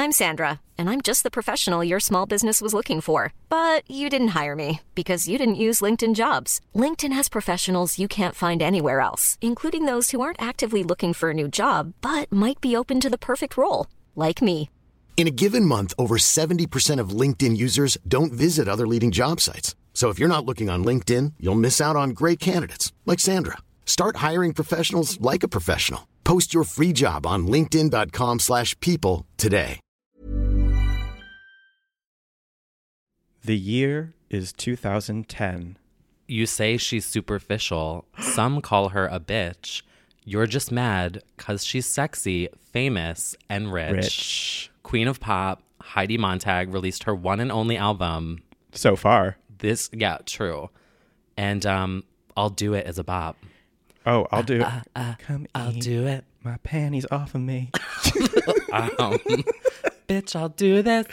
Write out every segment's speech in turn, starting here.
I'm Sandra, and I'm just the professional your small business was looking for. But you didn't hire me because you didn't use LinkedIn Jobs. LinkedIn has professionals you can't find anywhere else, including those who aren't actively looking for a new job, but might be open to the perfect role, like me. In a given month, over 70% of LinkedIn users don't visit other leading job sites. So if you're not looking on LinkedIn, you'll miss out on great candidates like Sandra. Start hiring professionals like a professional. Post your free job on linkedin.com/people today. The year is 2010. You say she's superficial. Some call her a bitch. You're just mad because she's sexy, famous, and rich. Queen of Pop, Heidi Montag released her one and only album. So far. True. And I'll Do It as a bop. Oh, I'll do it. Come I'll do it. My panties off of me. Bitch, I'll do this.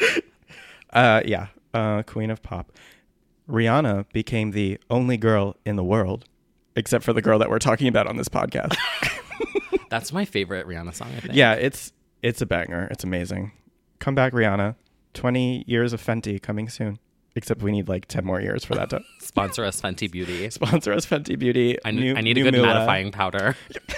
Queen of Pop. Rihanna became the only girl in the world, except for the girl that we're talking about on this podcast. That's my favorite Rihanna song, I think. Yeah, it's a banger. It's amazing. Come back, Rihanna. 20 years of Fenty coming soon. Except we need like 10 more years for that to Sponsor us, Fenty Beauty. Sponsor us, Fenty Beauty. I need a good mattifying powder.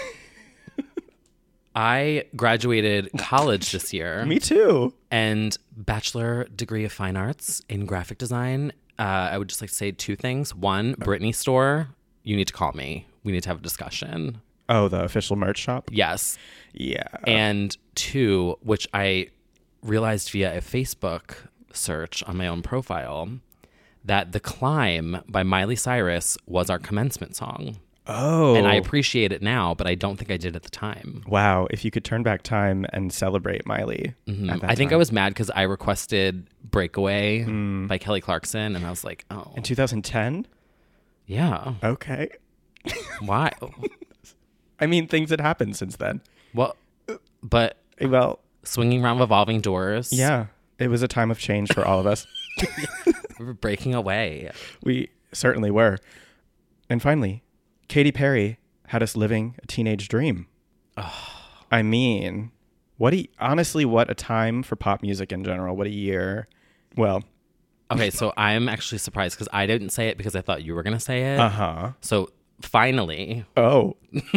I graduated college this year. Me too. And bachelor degree of fine arts in graphic design. I would just like to say two things. One, Britney store, you need to call me. We need to have a discussion. Oh, the official merch shop? Yes. Yeah. And two, which I realized via a Facebook search on my own profile, that The Climb by Miley Cyrus was our commencement song. Oh. And I appreciate it now, but I don't think I did at the time. Wow. If you could turn back time and celebrate Miley. Mm-hmm. I think I was mad because I requested Breakaway by Kelly Clarkson, and I was like, oh. In 2010? Yeah. Okay. Why? I mean, things had happened since then. Well, but... Well... Swinging around revolving doors. Yeah. It was a time of change for all of us. We were breaking away. We certainly were. And finally, Katy Perry had us living a teenage dream. Oh. I mean, honestly, what a time for pop music in general. What a year. Well. Okay, so I'm actually surprised because I didn't say it because I thought you were going to say it. Uh-huh. So finally. Oh.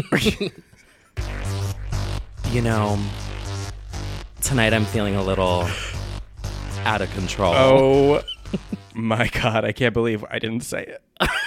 You know, tonight I'm feeling a little out of control. Oh my God, I can't believe I didn't say it.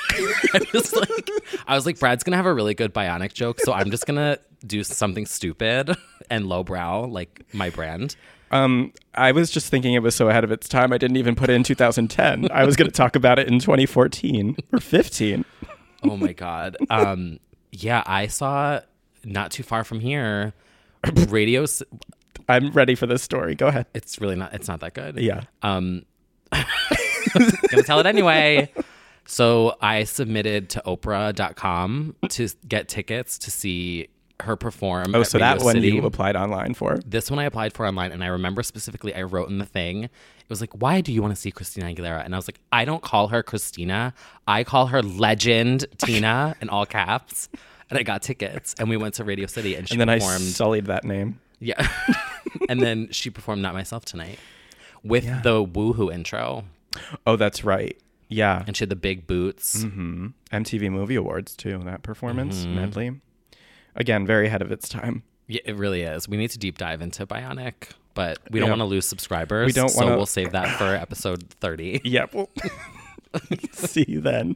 I was like, Brad's gonna have a really good Bionic joke, so I'm just gonna do something stupid and lowbrow, like my brand. I was just thinking it was so ahead of its time, I didn't even put it in 2010. I was gonna talk about it in 2014 or 15. Oh my God. Yeah, I saw not too far from here, radio. I'm ready for this story. Go ahead. It's not that good. Yeah. Gonna tell it anyway. So I submitted to Oprah.com to get tickets to see her perform. Oh, so that one City. you applied online for? This one I applied for online, and I remember specifically I wrote in the thing, it was like, why do you want to see Christina Aguilera? And I was like, I don't call her Christina. I call her Legend Tina in all caps. And I got tickets, and we went to Radio City, and she performed. And then I sullied that name. Yeah. And then she performed Not Myself Tonight with the Woohoo intro. Oh, that's right. Yeah. And she had the big boots. Mm-hmm. MTV Movie Awards, too, that performance medley. Again, very ahead of its time. Yeah, it really is. We need to deep dive into Bionic, but we don't want to lose subscribers. We don't so we'll save that for episode 30. Yep. Well, see you then.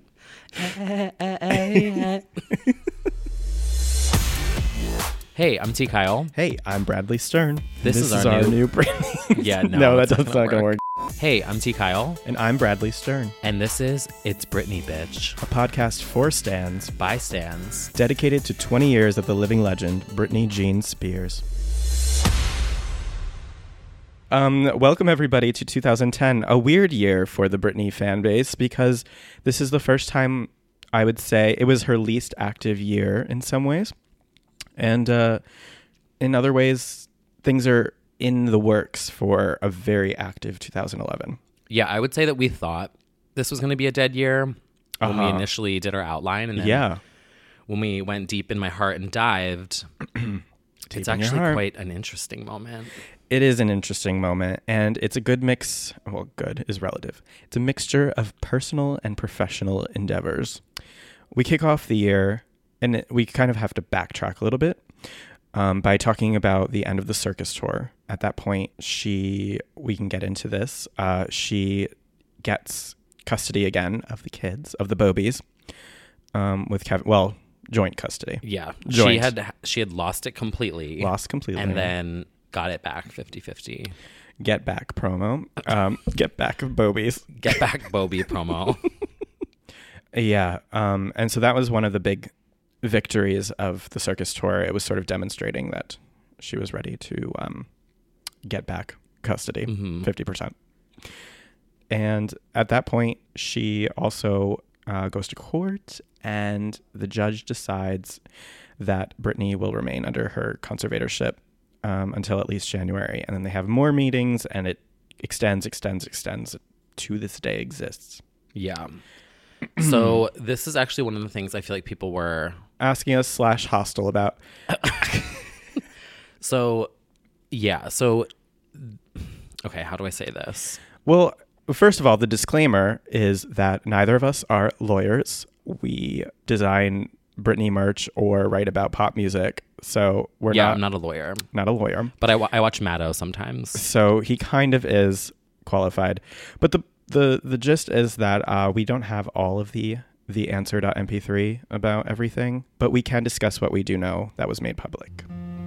Hey, I'm T. Kyle. Hey, I'm Bradley Stern. This is our new Britney. Yeah, no, that's not going to work. Hey, I'm T. Kyle. And I'm Bradley Stern. And this is It's Britney, Bitch. A podcast for stans. By stans. Dedicated to 20 years of the living legend, Britney Jean Spears. Welcome, everybody, to 2010. A weird year for the Britney fan base because this is the first time, I would say, it was her least active year in some ways. And in other ways, things are in the works for a very active 2011. Yeah, I would say that we thought this was going to be a dead year when we initially did our outline. And then when we went deep in my heart and dived, it's actually quite an interesting moment. It is an interesting moment, and it's a good mix. Well, good is relative. It's a mixture of personal and professional endeavors. We kick off the year, and we kind of have to backtrack a little bit by talking about the end of the circus tour. At that point, we can get into this. She gets custody again of the kids, of the Bobies, with Kevin. Well, joint custody. Yeah. Joint. She had lost it completely. Lost completely. And then got it back 50-50. Get back promo. Get back Bobies. Get back Bobby promo. Yeah. And so that was one of the big victories of the circus tour. It was sort of demonstrating that she was ready to get back custody, 50%. And at that point, she also goes to court, and the judge decides that Britney will remain under her conservatorship until at least January. And then they have more meetings, and it extends to this day exists. Yeah. So this is actually one of the things I feel like people were asking us / hostile about. So, yeah. So, okay, how do I say this? Well, first of all, the disclaimer is that neither of us are lawyers. We design Britney merch or write about pop music. So I'm not a lawyer. Not a lawyer. But I watch Maddo sometimes. So he kind of is qualified. But the gist is that we don't have all of the answer.mp3 about everything, but we can discuss what we do know that was made public.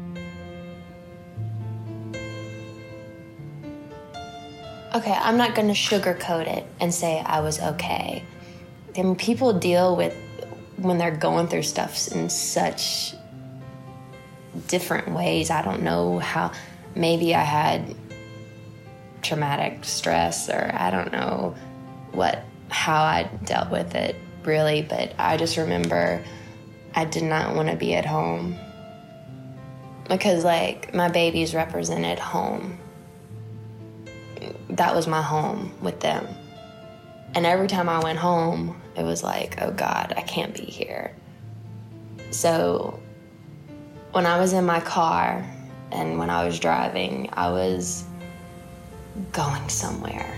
Okay, I'm not going to sugarcoat it and say I was okay. I mean, people deal with when they're going through stuff in such different ways. I don't know how. Maybe I had traumatic stress, or I don't know how I dealt with it really, but I just remember I did not want to be at home because, like, my babies represented home. That was my home with them. And every time I went home, it was like, oh God, I can't be here. So when I was in my car and when I was driving, I was going somewhere.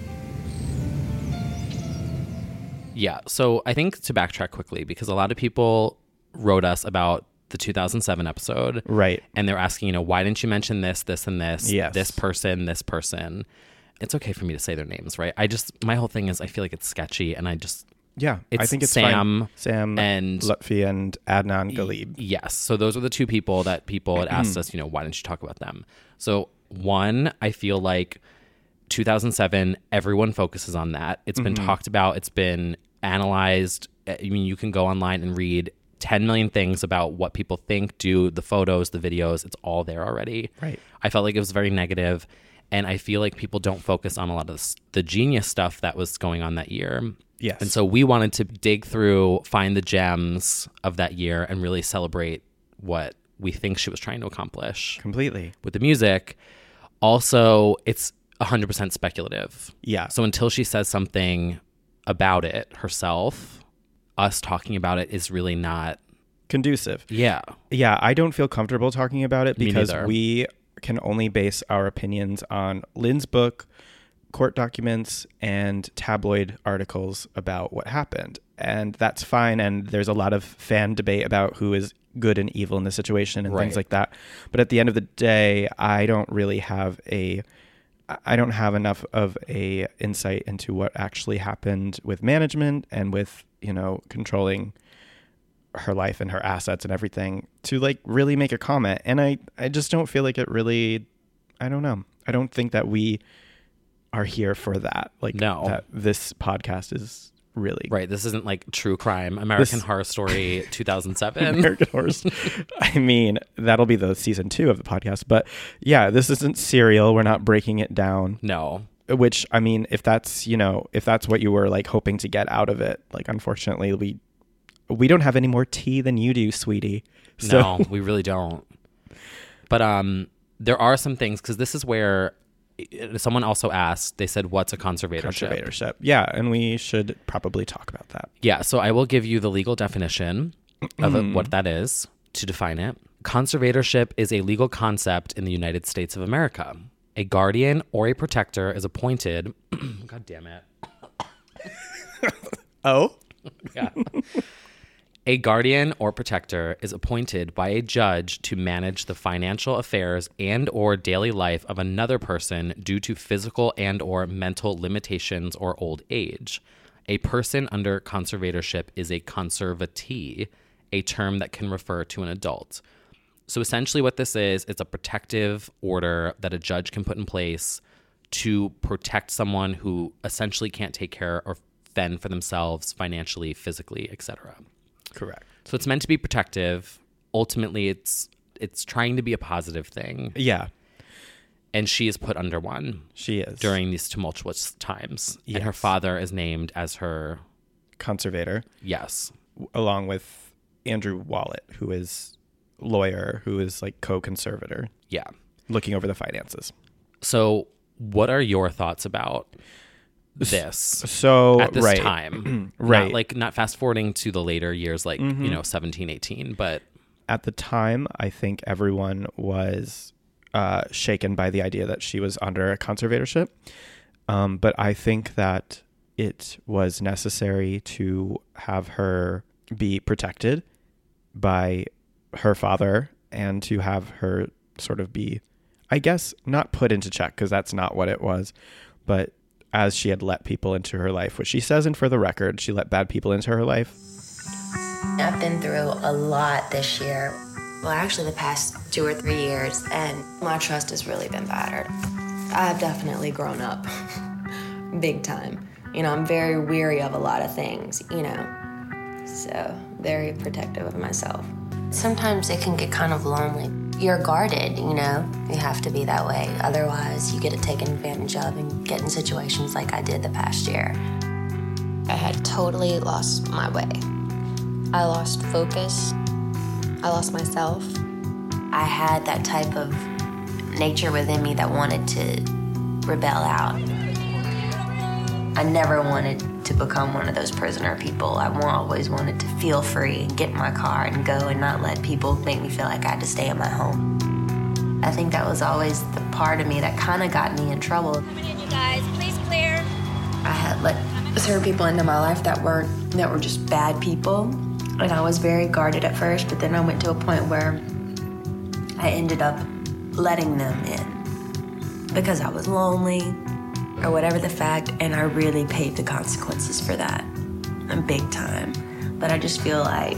Yeah. So I think to backtrack quickly, because a lot of people wrote us about the 2007 episode. Right. And they're asking, why didn't you mention this, and this, yes. this person. It's okay for me to say their names, right? My whole thing is I feel like it's sketchy, and I think it's Sam and Lutfi and Adnan Galib. Yes. So those were the two people that people had asked us, why didn't you talk about them? So one, I feel like 2007, everyone focuses on that. It's been talked about. It's been analyzed. I mean, you can go online and read 10 million things about what people think, do, the photos, the videos. It's all there already. Right. I felt like it was very negative, and I feel like people don't focus on a lot of the genius stuff that was going on that year. Yes. And so we wanted to dig through, find the gems of that year, and really celebrate what we think she was trying to accomplish. Completely. With the music. Also, it's 100% speculative. Yeah. So until she says something about it herself, us talking about it is really not conducive. Yeah. Yeah, I don't feel comfortable talking about it because neither. We can only base our opinions on Lynn's book, court documents, and tabloid articles about what happened. And that's fine. And there's a lot of fan debate about who is good and evil in the situation and things like that. But at the end of the day, I don't have enough of a insight into what actually happened with management and with, controlling her life and her assets and everything to really make a comment. And I just don't feel like it really, I don't know. I don't think that we are here for that. No. That this podcast is really right. This isn't like true crime, American Horror Story 2007. American Horror. I mean, that'll be the season 2 of the podcast. But yeah, this isn't Serial. We're not breaking it down. No. Which, I mean, if that's what you were hoping to get out of it, unfortunately, we don't have any more tea than you do, sweetie. So. No, we really don't. But there are some things, because this is where someone also asked, they said, what's a conservatorship? Conservatorship. Yeah, and we should probably talk about that. Yeah, so I will give you the legal definition of what that is to define it. Conservatorship is a legal concept in the United States of America. A guardian or a protector is appointed. God damn it. Oh? Yeah. A guardian or protector is appointed by a judge to manage the financial affairs and or daily life of another person due to physical and or mental limitations or old age. A person under conservatorship is a conservatee, a term that can refer to an adult. So essentially what this is, it's a protective order that a judge can put in place to protect someone who essentially can't take care or fend for themselves financially, physically, etc. Correct. So it's meant to be protective. Ultimately, it's trying to be a positive thing. Yeah, And she is put under one she is. during these tumultuous times. Yes. And her father is named as her, Conservator, yes. along with Andrew Wallet, who is lawyer, who is like co-conservator, Yeah. looking over the finances. So what are your thoughts about this So at this right. time? Right. Not fast forwarding to the later years, like, 17, 18, but At the time, I think everyone was shaken by the idea that she was under a conservatorship. But I think that it was necessary to have her be protected by her father and to have her sort of be, I guess, not put into check, because that's not what it was, but as she had let people into her life, which she says, and for the record, she let bad people into her life. I've been through a lot this year. Well, actually the past 2 or 3 years, and my trust has really been battered. I've definitely grown up, big time. I'm very weary of a lot of things, so very protective of myself. Sometimes it can get kind of lonely. You're guarded, you have to be that way. Otherwise, you get it taken advantage of and get in situations like I did the past year. I had totally lost my way. I lost focus. I lost myself. I had that type of nature within me that wanted to rebel out. I never wanted to become one of those prisoner people. I always wanted to feel free and get in my car and go and not let people make me feel like I had to stay in my home. I think that was always the part of me that kind of got me in trouble. Coming in, you guys. Please clear. I had let certain people into my life that were just bad people, and I was very guarded at first, but then I went to a point where I ended up letting them in because I was lonely or whatever the fact, and I really paid the consequences for that, and big time. But I just feel like,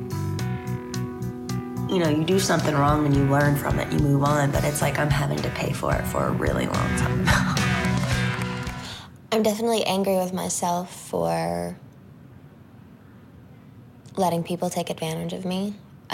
you do something wrong and you learn from it, you move on, but it's like I'm having to pay for it for a really long time. I'm definitely angry with myself for letting people take advantage of me.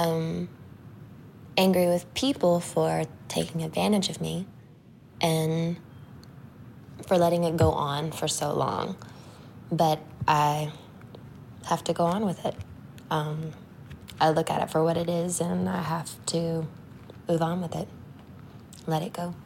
Angry with people for taking advantage of me and for letting it go on for so long. But I have to go on with it. I look at it for what it is, and I have to move on with it. Let it go.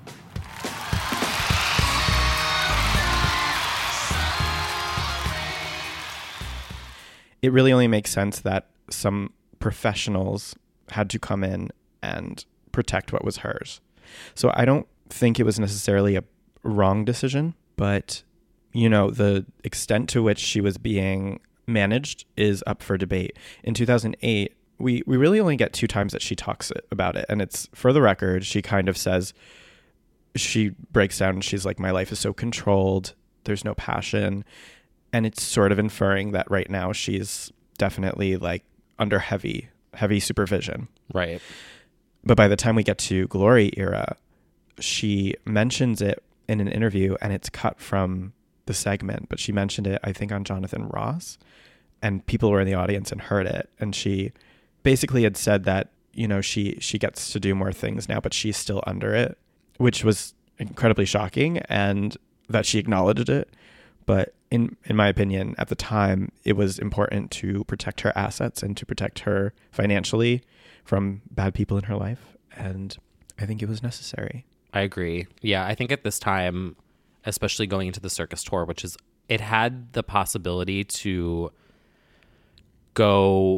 It really only makes sense that some professionals had to come in and protect what was hers. So I don't think it was necessarily a wrong decision, but the extent to which she was being managed is up for debate. In 2008, we really only get 2 times that she talks about it, and it's, for the record, she kind of says, she breaks down and she's like, my life is so controlled, there's no passion, and it's sort of inferring that right now she's definitely like under heavy supervision. Right. But by the time we get to Glory era, she mentions it in an interview, and it's cut from the segment, but she mentioned it, I think, on Jonathan Ross, and people were in the audience and heard it. And she basically had said that, she gets to do more things now, but she's still under it, which was incredibly shocking, and that she acknowledged it. But in my opinion, at the time, it was important to protect her assets and to protect her financially from bad people in her life. And I think it was necessary. I agree. Yeah, I think at this time, especially going into the circus tour, it had the possibility to go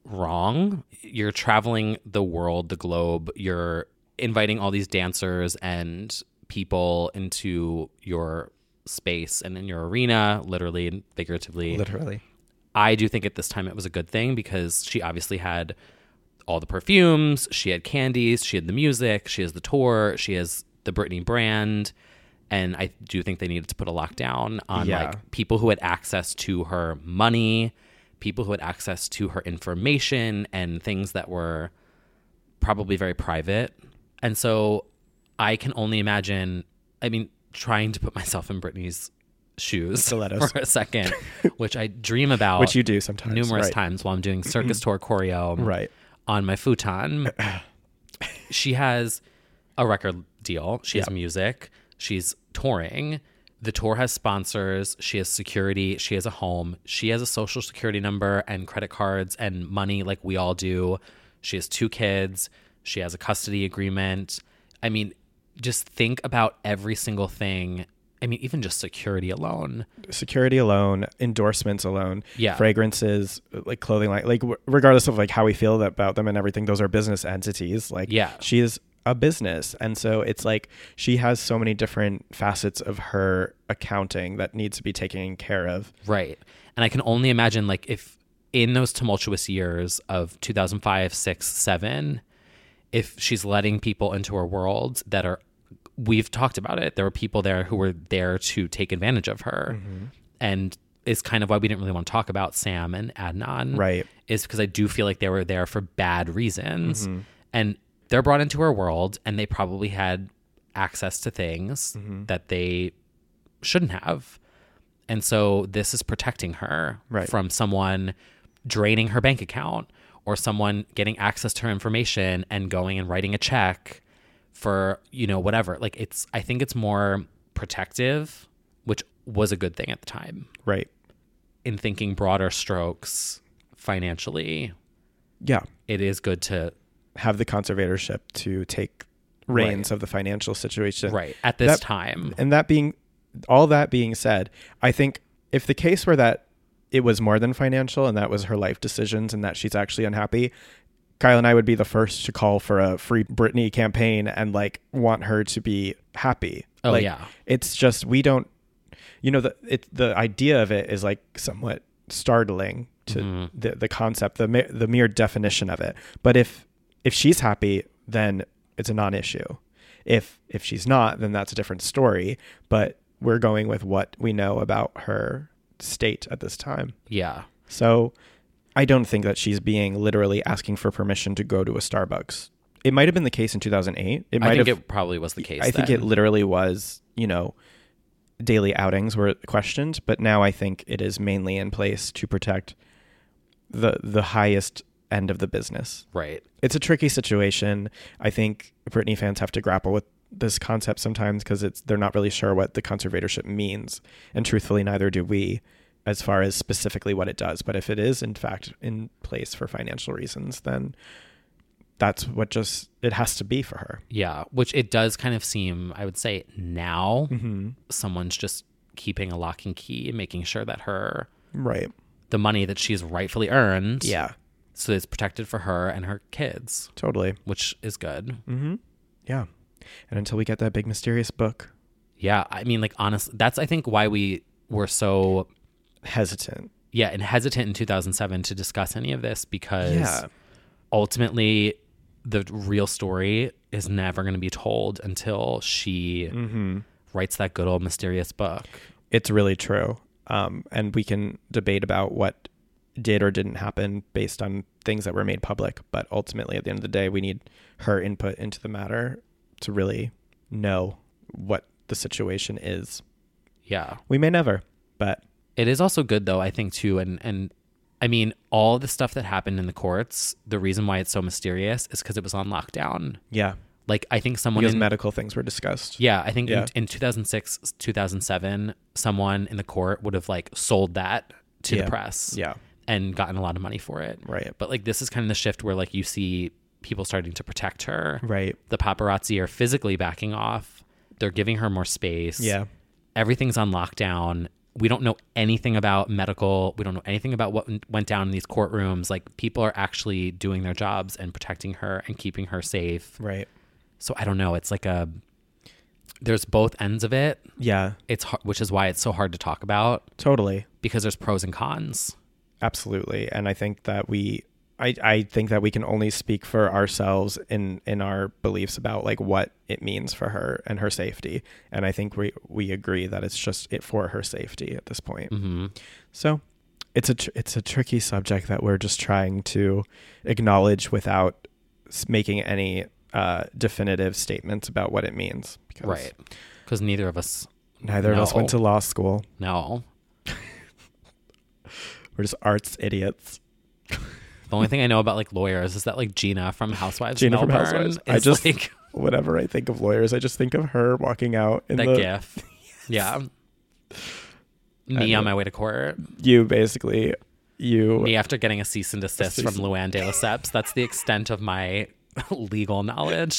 wrong. You're traveling the world, the globe. You're inviting all these dancers and people into your space and in your arena, literally and figuratively. Literally. I do think at this time it was a good thing because she obviously had all the perfumes, she had candies, she had the music, she has the tour, she has the Britney brand. And I do think they needed to put a lockdown on like people who had access to her money, people who had access to her information and things that were probably very private. And so I can only imagine, I mean, trying to put myself in Britney's shoes Stilettos. for a second, which I dream about. Which you do sometimes. Numerous right. times while I'm doing circus tour choreo Right. on my futon. She has a record deal. She has music. She's touring. The tour has sponsors. She has security. She has a home. She has a social security number and credit cards and money like we all do. She has 2 kids. She has a custody agreement. I mean, just think about every single thing. I mean, even just security alone. Security alone, endorsements alone, Yeah. fragrances, like clothing, like regardless of like how we feel about them and everything, those are business entities. Like she is a business. And so it's like she has so many different facets of her accounting that needs to be taken care of. Right. And I can only imagine like if in those tumultuous years of 2005, 6, 7, if she's letting people into her world that are, we've talked about it. There were people there who were there to take advantage of her. And is kind of why we didn't really want to talk about Sam and Adnan. Right. Is because I do feel like they were there for bad reasons. And they're brought into her world and they probably had access to things that they shouldn't have. And so this is protecting her from someone draining her bank account or someone getting access to her information and going and writing a check for, you know, whatever. Like I think it's more protective, which was a good thing at the time. Right. In thinking broader strokes financially. Yeah. It is good to have the conservatorship to take reins of the financial situation. Right. At this time. And all that being said, I think if the case were that it was more than financial and that was her life decisions and that she's actually unhappy, Kyle and I would be the first to call for a free Britney campaign and like want her to be happy. Oh, like, yeah. It's just, we don't, you know, the idea of it is like somewhat startling to the concept, the mere definition of it. But if she's happy, then it's a non-issue. If she's not, then that's a different story. But we're going with what we know about her state at this time. Yeah. So I don't think that she's being literally asking for permission to go to a Starbucks. It might have been the case in 2008. I think it probably was the case. I think it literally was, you know, daily outings were questioned, but now I think it is mainly in place to protect the highest end of the business. Right. It's a tricky situation. I think Britney fans have to grapple with this concept sometimes because they're not really sure what the conservatorship means. And truthfully, neither do we, as far as specifically what it does. But if it is in fact in place for financial reasons, then that's what it has to be for her. Yeah. Which it does kind of seem, I would say now, someone's just keeping a lock and key and making sure that the money that she's rightfully earned. Yeah. So it's protected for her and her kids. Totally. Which is good. Yeah. And until we get that big mysterious book. Yeah. I mean, like, honestly, that's, I think, why we were so hesitant. Yeah. And hesitant in 2007 to discuss any of this because ultimately the real story is never going to be told until she writes that good old mysterious book. It's really true. And we can debate about what did or didn't happen based on things that were made public. But ultimately, at the end of the day, we need her input into the matter to really know what the situation is. Yeah. We may never, but it is also good though, I think too. And I mean, all the stuff that happened in the courts, the reason why it's so mysterious is because it was on lockdown. Yeah. Like, I think someone because medical things were discussed. Yeah. I think in 2006, 2007, someone in the court would have like sold that to the press. Yeah. And gotten a lot of money for it. Right. But like, this is kind of the shift where like you see people starting to protect her. Right. The paparazzi are physically backing off. They're giving her more space. Yeah. Everything's on lockdown. we don't know anything about medical. We don't know anything about what went down in these courtrooms. Like, people are actually doing their jobs and protecting her and keeping her safe. Right. So I don't know. It's like there's both ends of it. Yeah. Which is why it's so hard to talk about. Totally. Because there's pros and cons. Absolutely. And I think that I think that we can only speak for ourselves in our beliefs about like what it means for her and her safety. And I think we agree that it's just for her safety at this point. Mm-hmm. So it's a tricky subject that we're just trying to acknowledge without making any definitive statements about what it means. Right. Because neither of us went to law school. No. We're just arts idiots. The only thing I know about like lawyers is that like Gina from Housewives of Melbourne I just like, whenever I think of lawyers, I just think of her walking out in that gif. Yeah. Me on my way to court. You basically me after getting a cease and desist from Luann de Lesseps. That's the extent of my legal knowledge.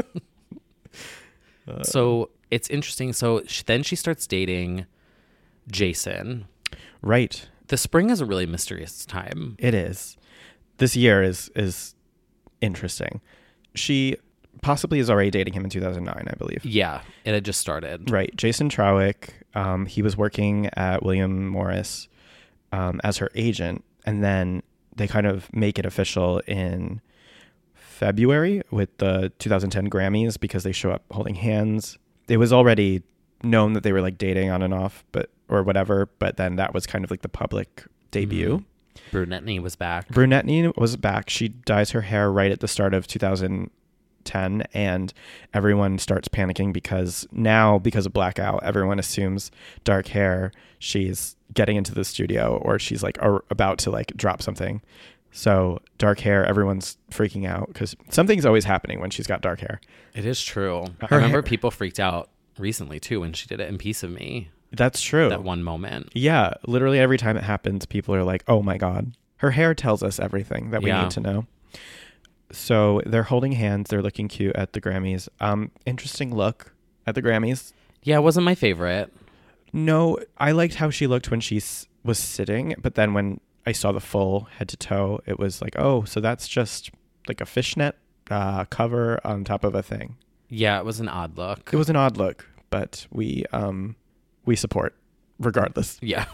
So it's interesting. So then she starts dating Jason. Right. The spring is a really mysterious time. It is. This year is interesting. She possibly is already dating him in 2009, I believe. Yeah, it had just started. Right. Jason Trawick, he was working at William Morris as her agent, and then they kind of make it official in February with the 2010 Grammys because they show up holding hands. It was already known that they were like dating on and off, but then that was kind of like the public debut. Mm-hmm. Brunetney was back. She dyes her hair right at the start of 2010, and everyone starts panicking because of Blackout, everyone assumes dark hair, she's getting into the studio or she's like about to like drop something. So dark hair, everyone's freaking out because something's always happening when she's got dark hair. It is true. I remember people freaked out recently too when she did it in Piece of Me. That's true. That one moment. Yeah. Literally every time it happens, people are like, oh my God. Her hair tells us everything that we need to know. So they're holding hands. They're looking cute at the Grammys. Interesting look at the Grammys. Yeah, it wasn't my favorite. No, I liked how she looked when she was sitting. But then when I saw the full head to toe, it was like, oh, so that's just like a fishnet cover on top of a thing. Yeah, it was an odd look. It was an odd look, but we support regardless. Yeah.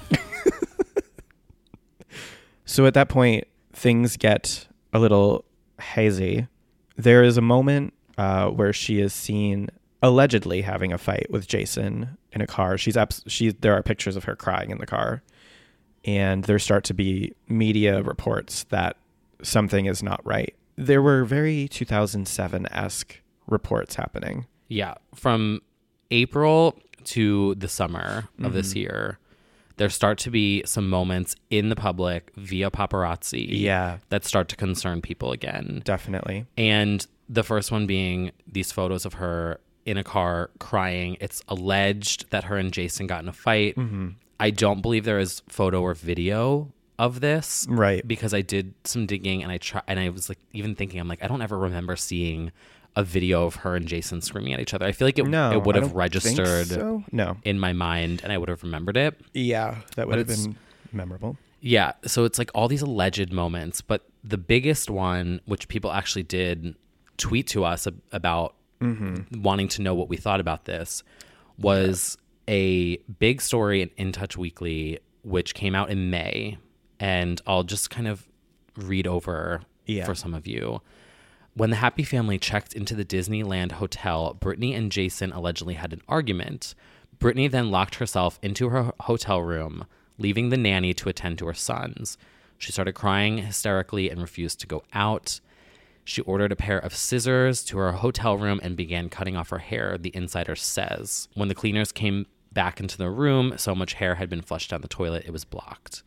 So at that point, things get a little hazy. There is a moment where she is seen allegedly having a fight with Jason in a car. There are pictures of her crying in the car, and there start to be media reports that something is not right. There were very 2007-esque reports happening. Yeah, from April to the summer of this year, there start to be some moments in the public via paparazzi that start to concern people again. Definitely. And the first one being these photos of her in a car crying. It's alleged that her and Jason got in a fight. Mm-hmm. I don't believe there is photo or video of this. Right. Because I did some digging and I was like even thinking, I'm like, I don't ever remember seeing a video of her and Jason screaming at each other. I feel like it would have registered in my mind and I would have remembered it. Yeah, that would have been memorable. Yeah, so it's like all these alleged moments, but the biggest one, which people actually did tweet to us about wanting to know what we thought about this, was a big story in In Touch Weekly, which came out in May. And I'll just kind of read over for some of you. When the Happy family checked into the Disneyland hotel, Britney and Jason allegedly had an argument. Britney then locked herself into her hotel room, leaving the nanny to attend to her sons. She started crying hysterically and refused to go out. She ordered a pair of scissors to her hotel room and began cutting off her hair, the insider says. When the cleaners came back into the room, so much hair had been flushed down the toilet, it was blocked.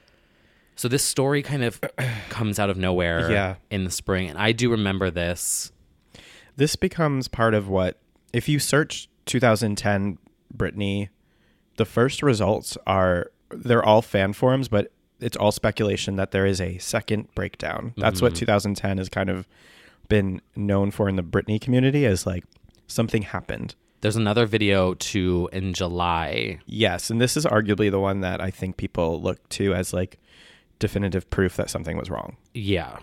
So this story kind of comes out of nowhere in the spring. And I do remember this. This becomes part of what, if you search 2010 Britney, the first results they're all fan forums, but it's all speculation that there is a second breakdown. That's what 2010 has kind of been known for in the Britney community, as like something happened There's another video too in July. Yes, and this is arguably the one that I think people look to as like definitive proof that something was wrong. Yeah.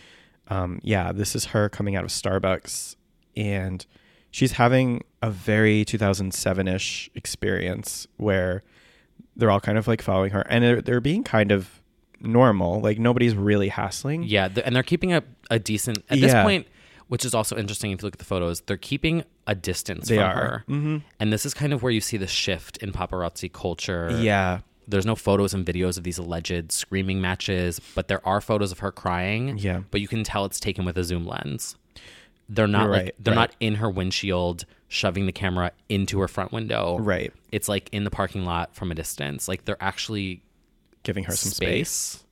Yeah, this is her coming out of Starbucks, and she's having a very 2007-ish experience where they're all kind of like following her, and they're being kind of normal. Like nobody's really hassling. Yeah, and they're keeping a decent, at this point, which is also interesting if you look at the photos, they're keeping a distance from her. Mm-hmm. And this is kind of where you see the shift in paparazzi culture. Yeah. There's no photos and videos of these alleged screaming matches, but there are photos of her crying. Yeah. But you can tell it's taken with a zoom lens. They're not not in her windshield shoving the camera into her front window. Right. It's like in the parking lot from a distance. Like they're actually giving her some space.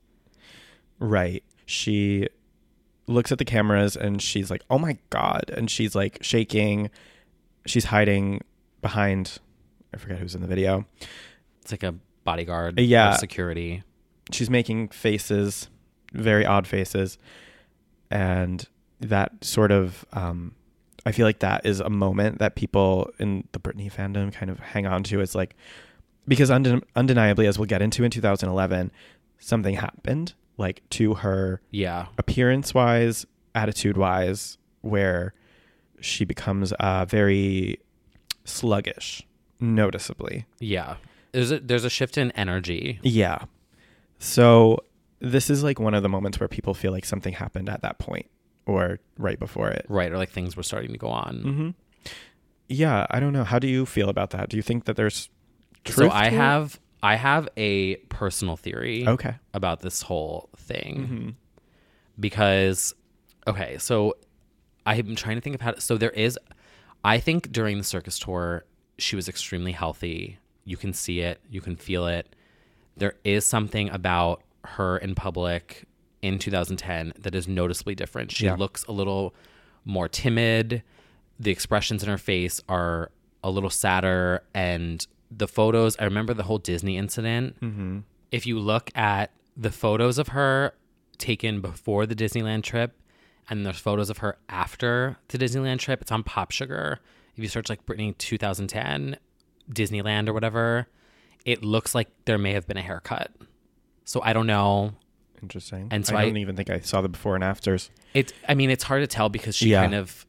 Right. She looks at the cameras and she's like, oh my God. And she's like shaking. She's hiding behind, I forget who's in the video. It's like a bodyguard. Yeah. Or security. She's making faces, very odd faces. And that sort of, I feel like that is a moment that people in the Britney fandom kind of hang on to. It's like, because undeniably, as we'll get into in 2011, something happened, like to her appearance-wise, attitude-wise, where she becomes very sluggish, noticeably. Yeah. There's a shift in energy. Yeah. So this is like one of the moments where people feel like something happened at that point or right before it. Right, or like things were starting to go on. Mm-hmm. Yeah, I don't know. How do you feel about that? Do you think that there's truth So I have a personal theory about this whole thing. Mm-hmm. Because, okay, so I've been trying to think of how to, so there is, I think during the circus tour, she was extremely healthy. You can see it. You can feel it. There is something about her in public in 2010 that is noticeably different. She looks a little more timid. The expressions in her face are a little sadder. And the photos, I remember the whole Disney incident. Mm-hmm. If you look at the photos of her taken before the Disneyland trip, and there's photos of her after the Disneyland trip, it's on Pop Sugar. If you search like Britney 2010, Disneyland or whatever, it looks like there may have been a haircut. So I don't know. Interesting. And so I don't even think I saw the before and afters. It's hard to tell because she kind of,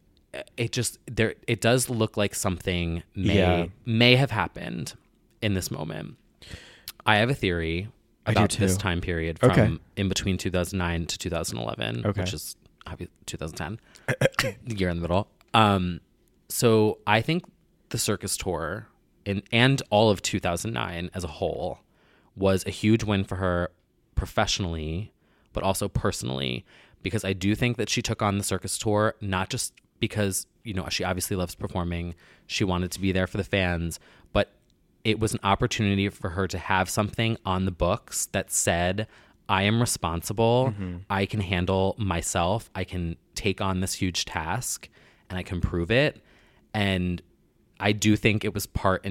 it does look like something may have happened in this moment. I have a theory about this time period from in between 2009 to 2011, which is 2010, the year in the middle. So I think the circus tour and all of 2009 as a whole was a huge win for her professionally, but also personally, because I do think that she took on the circus tour, not just because, you know, she obviously loves performing. She wanted to be there for the fans, but it was an opportunity for her to have something on the books that said, I am responsible. Mm-hmm. I can handle myself. I can take on this huge task and I can prove it. And I do think it was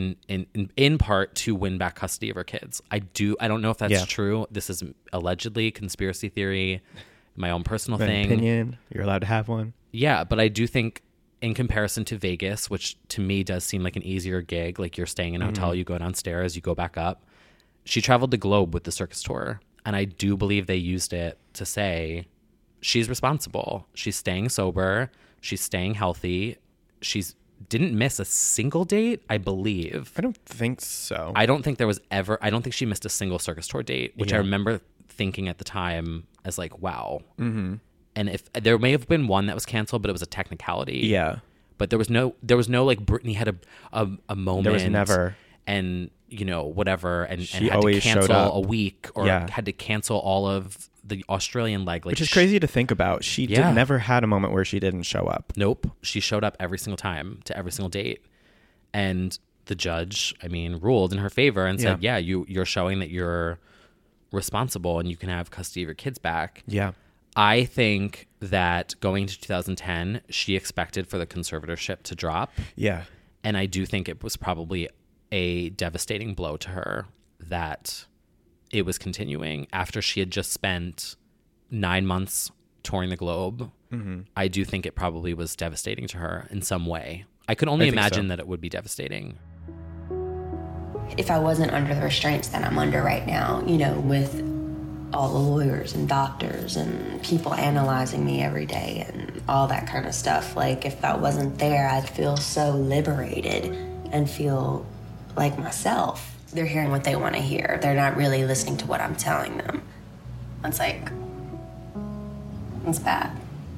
in part to win back custody of her kids. I don't know if that's true. This is allegedly conspiracy theory, my own personal thing. Opinion. You're allowed to have one. Yeah, but I do think in comparison to Vegas, which to me does seem like an easier gig, like you're staying in a hotel, you go downstairs, you go back up. She traveled the globe with the circus tour. And I do believe they used it to say she's responsible. She's staying sober. She's staying healthy. She's didn't miss a single date, I believe. I don't think so. I don't think she missed a single circus tour date, which I remember thinking at the time as like, wow. Mm-hmm. And if there may have been one that was canceled, but it was a technicality. Yeah. But there was no like Britney had a moment. There was never. And, you know, whatever. And had always to cancel showed up. a week or had to cancel all of the Australian leg. Like, which is crazy to think about. She never had a moment where she didn't show up. Nope. She showed up every single time to every single date. And the judge, ruled in her favor and said, you're showing that you're responsible and you can have custody of your kids back. Yeah. I think that going into 2010, she expected for the conservatorship to drop. Yeah. And I do think it was probably a devastating blow to her that it was continuing after she had just spent 9 months touring the globe. Mm-hmm. I do think it probably was devastating to her in some way. I could only I think imagine so. that it would be devastating. If I wasn't under the restraints that I'm under right now, you know, with all the lawyers and doctors and people analyzing me every day and all that kind of stuff, like if that wasn't there, I'd feel so liberated and feel like myself. They're hearing what they want to hear. They're not really listening to what I'm telling them. It's like, it's bad.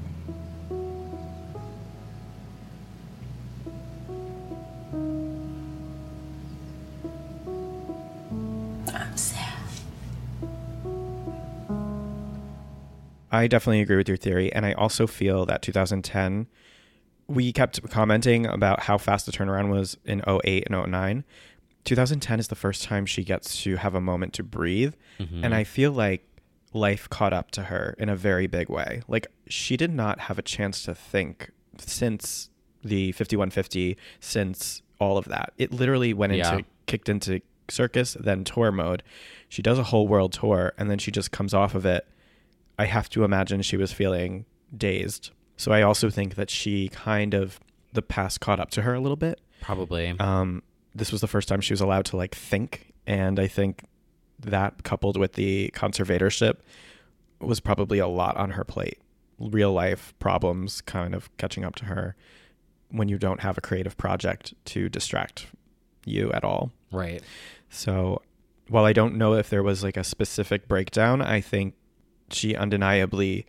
I'm sad. I definitely agree with your theory. And I also feel that 2010, we kept commenting about how fast the turnaround was in 08 and 09. 2010 is the first time she gets to have a moment to breathe. And I feel like life caught up to her in a very big way. Like, she did not have a chance to think since the 5150, since all of that. It literally kicked into circus, then tour mode. She does a whole world tour, and then she just comes off of it. I have to imagine she was feeling dazed. So I also think that the past caught up to her a little bit. Probably. This was the first time she was allowed to like think. And I think that coupled with the conservatorship was probably a lot on her plate. Real life problems kind of catching up to her when you don't have a creative project to distract you at all. Right. So while I don't know if there was like a specific breakdown, I think she undeniably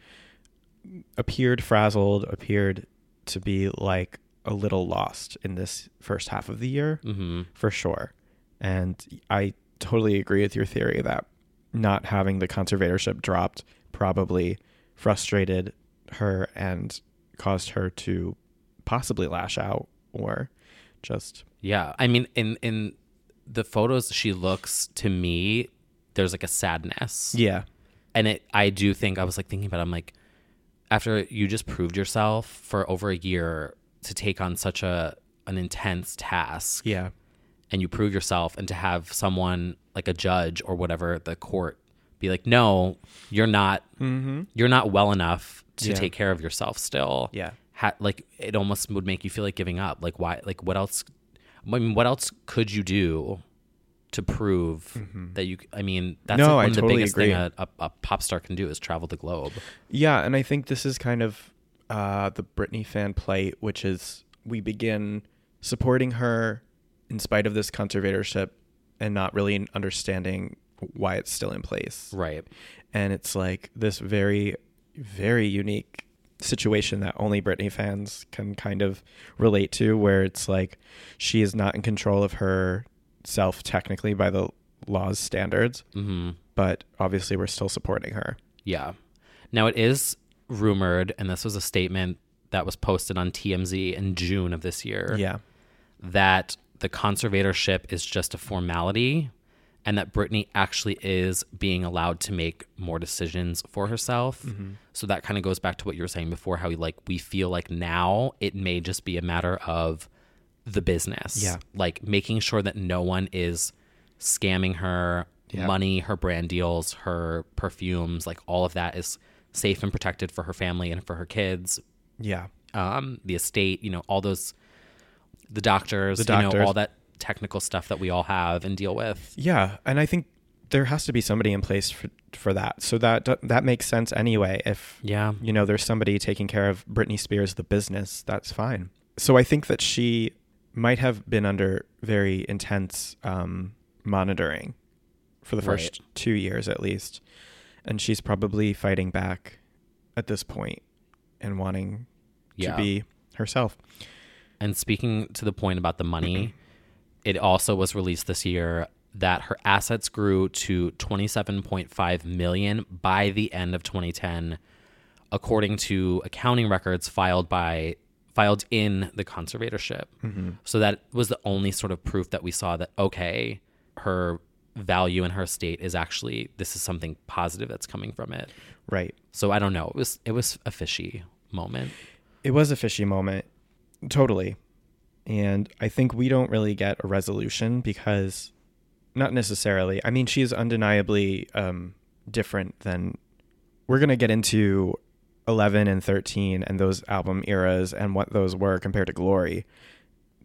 appeared frazzled, appeared to be like a little lost in this first half of the year, for sure. And I totally agree with your theory that not having the conservatorship dropped probably frustrated her and caused her to possibly lash out or just... Yeah. I mean, in the photos, she looks, to me, there's like a sadness. Yeah. And I do think, I was like thinking about it, I'm like, after you just proved yourself for over a year to take on such an intense task. Yeah. And you prove yourself, and to have someone like a judge or whatever, the court, be like, no, you're not well enough to take care of yourself still. Yeah. Like, it almost would make you feel like giving up. Like, why? Like, what else? I mean, what else could you do to prove that you? I mean, that's No, one I of the totally biggest agree. thing a pop star can do is travel the globe. Yeah, and I think this is kind of the Britney fan plight, which is we begin supporting her in spite of this conservatorship and not really understanding why it's still in place. Right. And it's like this very, very unique situation that only Britney fans can kind of relate to, where it's like she is not in control of herself technically by the law's standards, but obviously we're still supporting her. Yeah. Now, it is rumored, and this was a statement that was posted on TMZ in June of this year, that the conservatorship is just a formality, and that Britney actually is being allowed to make more decisions for herself. So that kind of goes back to what you were saying before, how we feel like now it may just be a matter of the business. Yeah. Like making sure that no one is scamming her money, her brand deals, her perfumes, like all of that is safe and protected for her family and for her kids. Yeah. The estate, all those, the doctors, all that technical stuff that we all have and deal with. Yeah. And I think there has to be somebody in place for that. So that makes sense anyway. If, there's somebody taking care of Britney Spears, the business, that's fine. So I think that she might have been under very intense monitoring for the first 2 years at least. And she's probably fighting back at this point and wanting to be herself. And speaking to the point about the money, it also was released this year that her assets grew to $27.5 million by the end of 2010, according to accounting records filed in the conservatorship. So that was the only sort of proof that we saw that, okay, her value in her estate is actually, this is something positive that's coming from it. Right. So I don't know. It was a fishy moment. It was a fishy moment. Totally. And I think we don't really get a resolution because, not necessarily. I mean, she's undeniably different than, we're going to get into 11 and 13 and those album eras and what those were compared to Glory.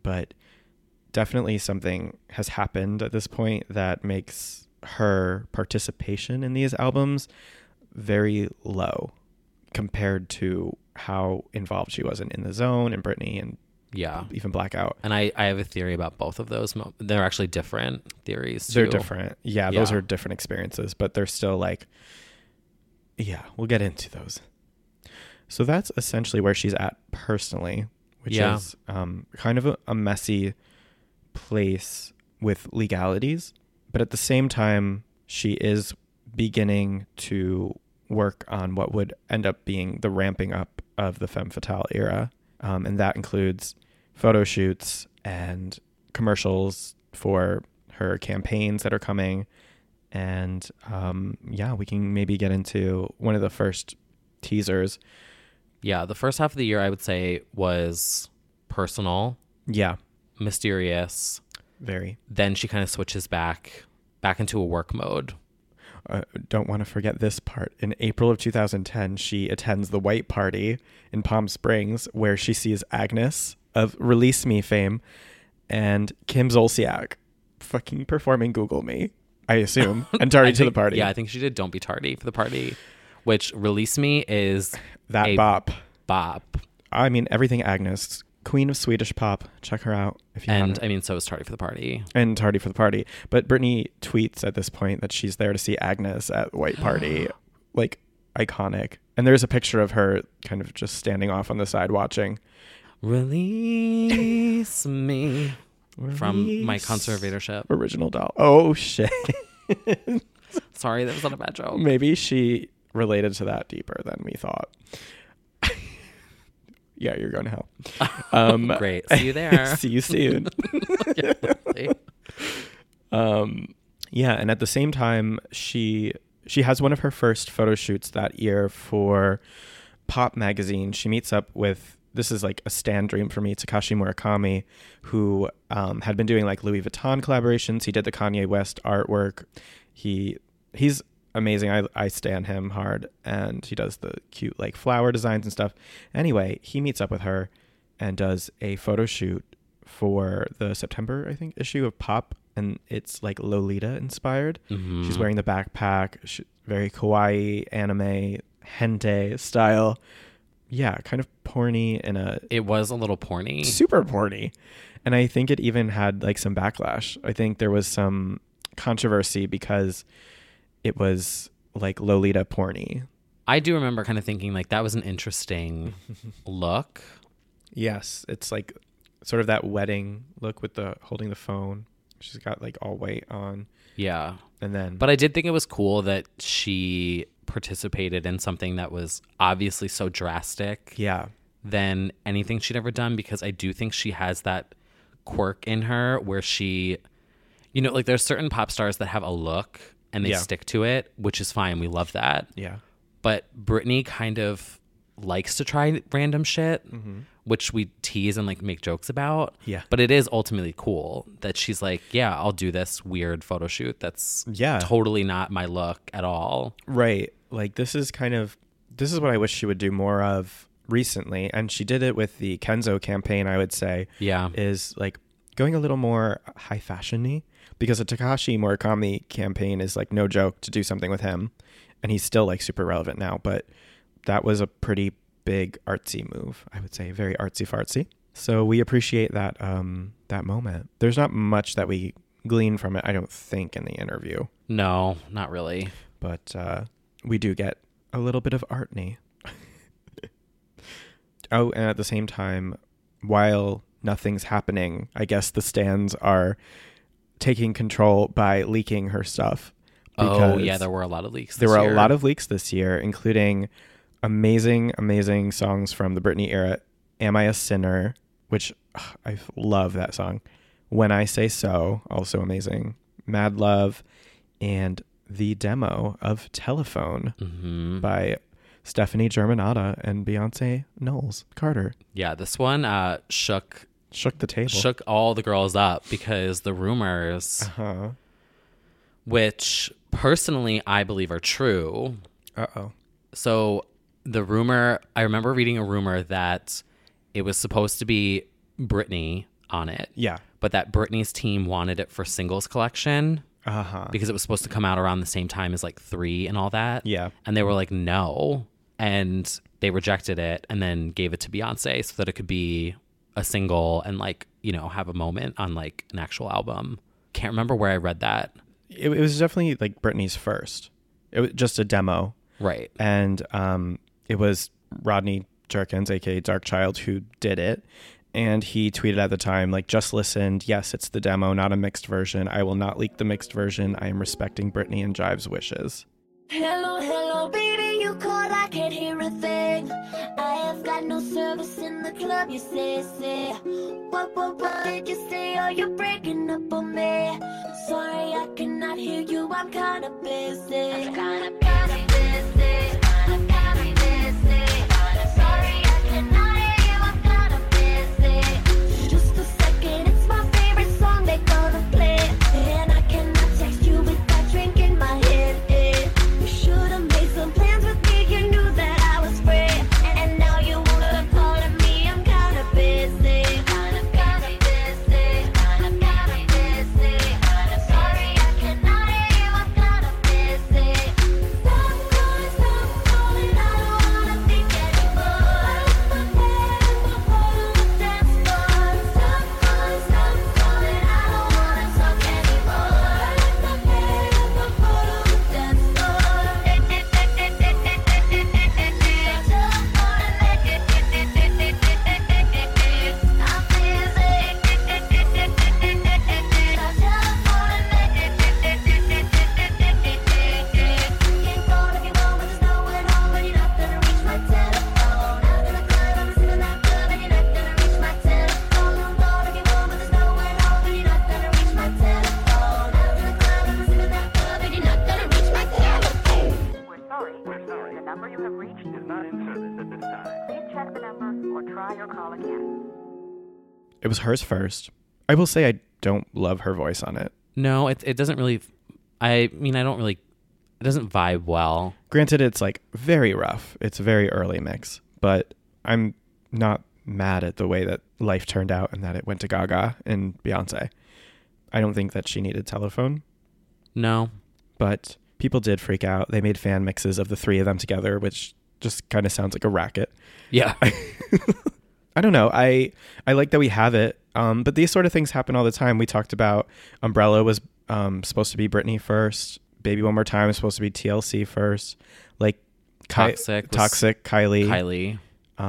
but definitely something has happened at this point that makes her participation in these albums very low compared to how involved she was in The Zone and Britney and even Blackout. And I have a theory about both of those. They're actually different theories, too. They're different. Yeah, those are different experiences, but they're still like, we'll get into those. So that's essentially where she's at personally, which is kind of a messy place with legalities. But at the same time, she is beginning to work on what would end up being the ramping up of the femme fatale era. And that includes photo shoots and commercials for her campaigns that are coming. And we can maybe get into one of the first teasers. Yeah, the first half of the year, I would say, was personal. Yeah. Mysterious. Very. Then she kind of switches back into a work mode. Don't want to forget this part. In April of 2010, she attends the White Party in Palm Springs, where she sees Agnes of Release Me fame and Kim Zolciak fucking performing Google Me, I assume, and tardy to the party. Yeah, I think she did Don't Be Tardy for the party, which Release Me is that bop. Bop. I mean, everything Agnes, queen of Swedish pop. Check her out if you haven't. I mean, so is Tardy for the Party. And Tardy for the Party. But Britney tweets at this point that she's there to see Agnes at the White Party. Like, iconic. And there's a picture of her kind of just standing off on the side watching. Release me. From my conservatorship. Original doll. Oh, shit. Sorry, that was not a bad joke. Maybe she related to that deeper than we thought. Yeah, you're going to hell. Great. See you there. See you soon. And at the same time, she has one of her first photo shoots that year for Pop magazine. She meets up with, this is like a stand dream for me, Takashi Murakami, who had been doing like Louis Vuitton collaborations. He did the Kanye West artwork. He's amazing. I stan him hard, and he does the cute like flower designs and stuff. Anyway, he meets up with her and does a photo shoot for the September, I think, issue of Pop, and it's like Lolita inspired. Mm-hmm. She's wearing the backpack, very kawaii anime hentai style. Yeah, kind of porny It was a little porny. Super porny. And I think it even had like some backlash. I think there was some controversy because it was like Lolita porny. I do remember kind of thinking like that was an interesting look. Yes, it's like sort of that wedding look with the holding the phone. She's got like all white on. Yeah. But I did think it was cool that she participated in something that was obviously so drastic than anything she'd ever done, because I do think she has that quirk in her where she, you know, like there's certain pop stars that have a look and they stick to it, which is fine. We love that. Yeah. But Britney kind of likes to try random shit, which we tease and like make jokes about. Yeah. But it is ultimately cool that she's like, yeah, I'll do this weird photo shoot that's totally not my look at all. Right. Like this is what I wish she would do more of recently. And she did it with the Kenzo campaign, I would say. Yeah. Is like going a little more high fashion-y, because a Takashi Murakami campaign is like no joke to do something with him. And he's still like super relevant now, but that was a pretty big artsy move, I would say. Very artsy fartsy. So we appreciate that that moment. There's not much that we glean from it, I don't think, in the interview. No, not really. But we do get a little bit of artney. Oh, and at the same time, while nothing's happening, I guess the stands are taking control by leaking her stuff. Oh, yeah, there were a lot of leaks this year. There were a lot of leaks this year, including amazing, amazing songs from the Britney era. Am I a Sinner, which I love that song. When I Say So, also amazing. Mad Love, and the demo of Telephone by Stephanie Germanotta and Beyonce Knowles Carter. Yeah, this one shook the table. Shook all the girls up, because the rumors, which personally I believe are true. Uh-oh. So the rumor, I remember reading a rumor that it was supposed to be Britney on it. Yeah. But that Britney's team wanted it for singles collection Uh-huh. because it was supposed to come out around the same time as like 3 and all that. Yeah. And they were like, no. And they rejected it and then gave it to Beyonce so that it could be a single and like, you know, have a moment on like an actual album. Can't remember where I read that. It was definitely like Britney's first. It was just a demo. Right. And it was Rodney Jerkins, aka Darkchild, who did it. And he tweeted at the time, like, just listened. Yes, it's the demo, not a mixed version. I will not leak the mixed version. I am respecting Britney and Jive's wishes. Hello, hello, baby, you called, I can't hear a thing. I have got no service in the club, you say. What did you say? Oh, you're breaking up on me. Sorry, I cannot hear you, I'm kinda busy. I'm kinda busy. I'm kinda busy. Sorry, I cannot hear you, I'm kinda busy. Just a second, it's my favorite song they gonna play. And I cannot text you with that drink in my head. You should've made some plans with me, you knew that I was free. And now you wanna call me, I'm kinda busy. Kinda busy. Kinda busy. Sorry, I cannot hear you, I'm kinda busy. Stop calling, I don't wanna think anymore. Put my head in my heart on the dance floor. Stop calling, I don't wanna talk anymore. Put my head in my heart on the dance floor. We're sorry. The number you have reached is not in service at this time. Please check the number or try your call again. It was hers first. I will say I don't love her voice on it. No, it doesn't really. I mean, I don't really. It doesn't vibe well. Granted, it's like very rough. It's a very early mix, but I'm not mad at the way that life turned out and that it went to Gaga and Beyonce. I don't think that she needed Telephone, No. but people did freak out. They made fan mixes of the three of them together, which just kind of sounds like a racket. Yeah. I don't know. I like that we have it, but these sort of things happen all the time. We talked about Umbrella was supposed to be Britney first. Baby One More Time is supposed to be TLC first. Like Toxic, Kylie.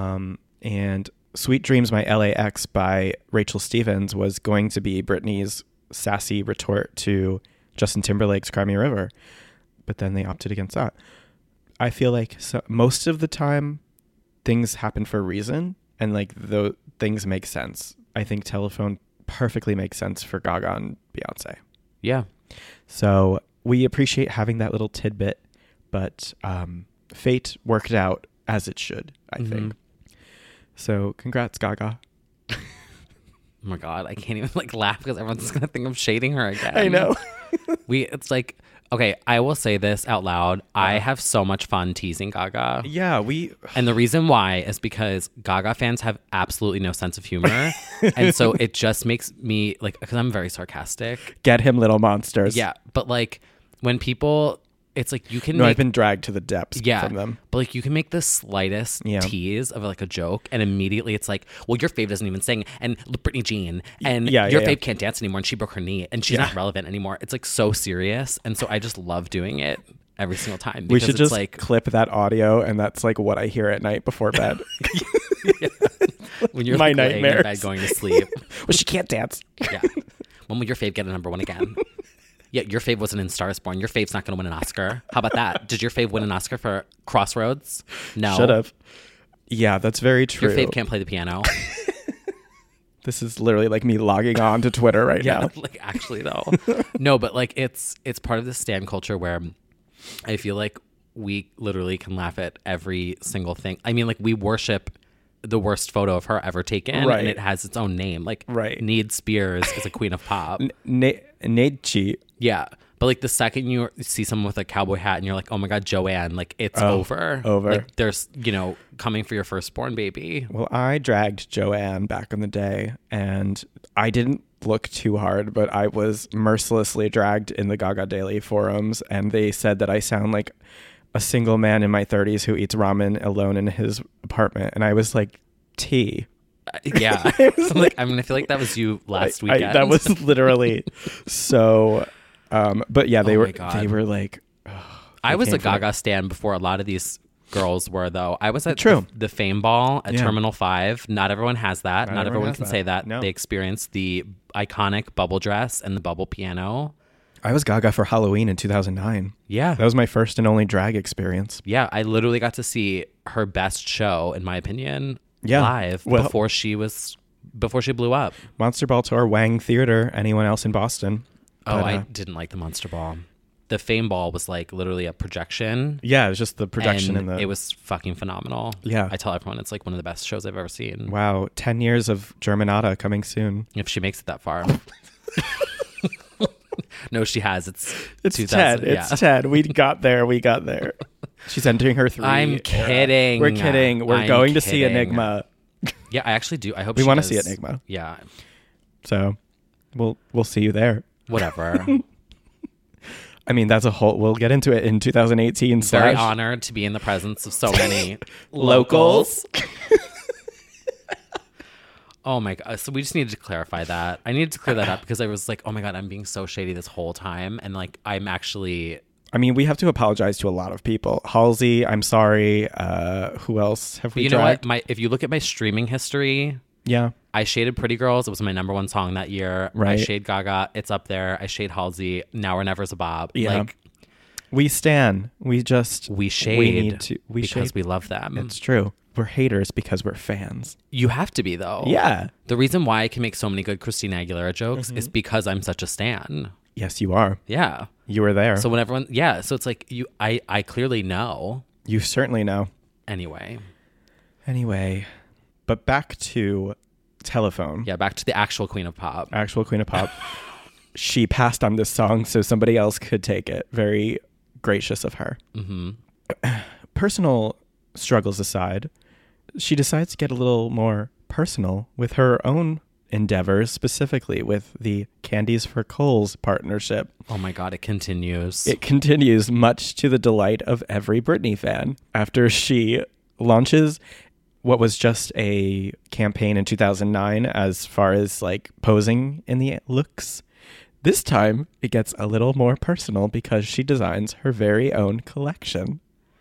And Sweet Dreams, My LAX by Rachel Stevens was going to be Britney's sassy retort to Justin Timberlake's Cry Me a River. But then they opted against that. I feel like most of the time things happen for a reason and like the things make sense. I think Telephone perfectly makes sense for Gaga and Beyonce. Yeah. So we appreciate having that little tidbit, but fate worked out as it should, I think. So congrats, Gaga. Oh my God, I can't even like laugh because everyone's gonna think I'm shading her again. I know. It's like, okay, I will say this out loud. I have so much fun teasing Gaga. Yeah, And the reason why is because Gaga fans have absolutely no sense of humor. And so it just makes me like, because I'm very sarcastic. get him, little monsters. Yeah. But like when people, it's like you can No, make, I've been dragged to the depths from them. But like you can make the slightest tease of like a joke and immediately it's like, well, your fave doesn't even sing and Britney Jean and your fave can't dance anymore and she broke her knee and she's not relevant anymore. It's like so serious. And so I just love doing it every single time. We should just like clip that audio and that's like what I hear at night before bed. when you're my like, laying in nightmares. bed going to sleep. Well, she can't dance. Yeah. When will your fave get a number one again? Yeah, your fave wasn't in Star is Born. Your fave's not going to win an Oscar. How about that? Did your fave win an Oscar for Crossroads? No. Should have. Yeah, that's very true. Your fave can't play the piano. This is literally like me logging on to Twitter right now. Like actually though. No, but like it's part of the stan culture where I feel like we literally can laugh at every single thing. I mean, like we worship the worst photo of her ever taken, and it has its own name. Like Need Spears is a queen of pop. Nadechi. Yeah, But like the second you see someone with a cowboy hat and you're like, oh my God, Joanne, like it's over. Over. Like there's, coming for your firstborn baby. Well, I dragged Joanne back in the day, and I didn't look too hard, but I was mercilessly dragged in the Gaga Daily forums, and they said that I sound like a single man in my 30s who eats ramen alone in his apartment. And I was like, T. Yeah. I feel like that was you last weekend. That was literally so. But yeah, they Oh were my God. they were like. I was a came for Gaga stan before a lot of these girls were, though. I was at True. the Fame Ball at Yeah. Terminal 5. Not everyone has that. Not everyone has can that. say that. No. They experienced the iconic bubble dress and the bubble piano. I was Gaga for Halloween in 2009. Yeah. That was my first and only drag experience. Yeah, I literally got to see her best show, in my opinion, Yeah. live Well- before she blew up. Monster Ball Tour, Wang Theater, anyone else in Boston? Oh, But, I didn't like the Monster Ball. The Fame Ball was like literally a projection. Yeah, it was just the production and and the. it was fucking phenomenal. Yeah. I tell everyone it's like one of the best shows I've ever seen. Wow, 10 years of Germanata coming soon. If she makes it that far. No, she has. It's 10. Yeah. It's 10. We got there. She's entering her 3. I'm era. kidding. We're kidding. We're I'm going to see kidding. Enigma. Yeah, I actually do. I hope We she wanna does. see Enigma. Yeah. So we'll see you there. Whatever. I mean, that's a whole. We'll get into it in 2018. Very honored to be in the presence of so many Locals. Oh my God. So we just needed to clarify that. I needed to clear that up because I was like, oh my God, I'm being so shady this whole time. And like, I'm actually. I mean, we have to apologize to a lot of people. Halsey, I'm sorry. Who else have we You know dragged? what? If you look at my streaming history, Yeah. I shaded Pretty Girls. It was my #1 song that year. I Right. shade Gaga. It's up there. I shade Halsey. Now or Never's a Bob. Yeah. Like, We stan. We just. we shade We need to. We because shade. we love them. It's true. We're haters because we're fans. You have to be, though. Yeah. The reason why I can make so many good Christina Aguilera jokes is because I'm such a stan. Yes, you are. Yeah. You were there. So when everyone, so it's like I clearly know. You certainly know. Anyway, But back to Telephone. yeah, back to the actual Queen of Pop. Actual Queen of Pop. She passed on this song so somebody else could take it. Very gracious of her. Mm-hmm. Personal struggles aside, she decides to get a little more personal with her own endeavors, specifically with the Candies for Coals partnership. Oh my God, it continues. It continues, much to the delight of every Britney fan. After she launches what was just a campaign in 2009 as far as like posing in the looks, this time it gets a little more personal because she designs her very own collection.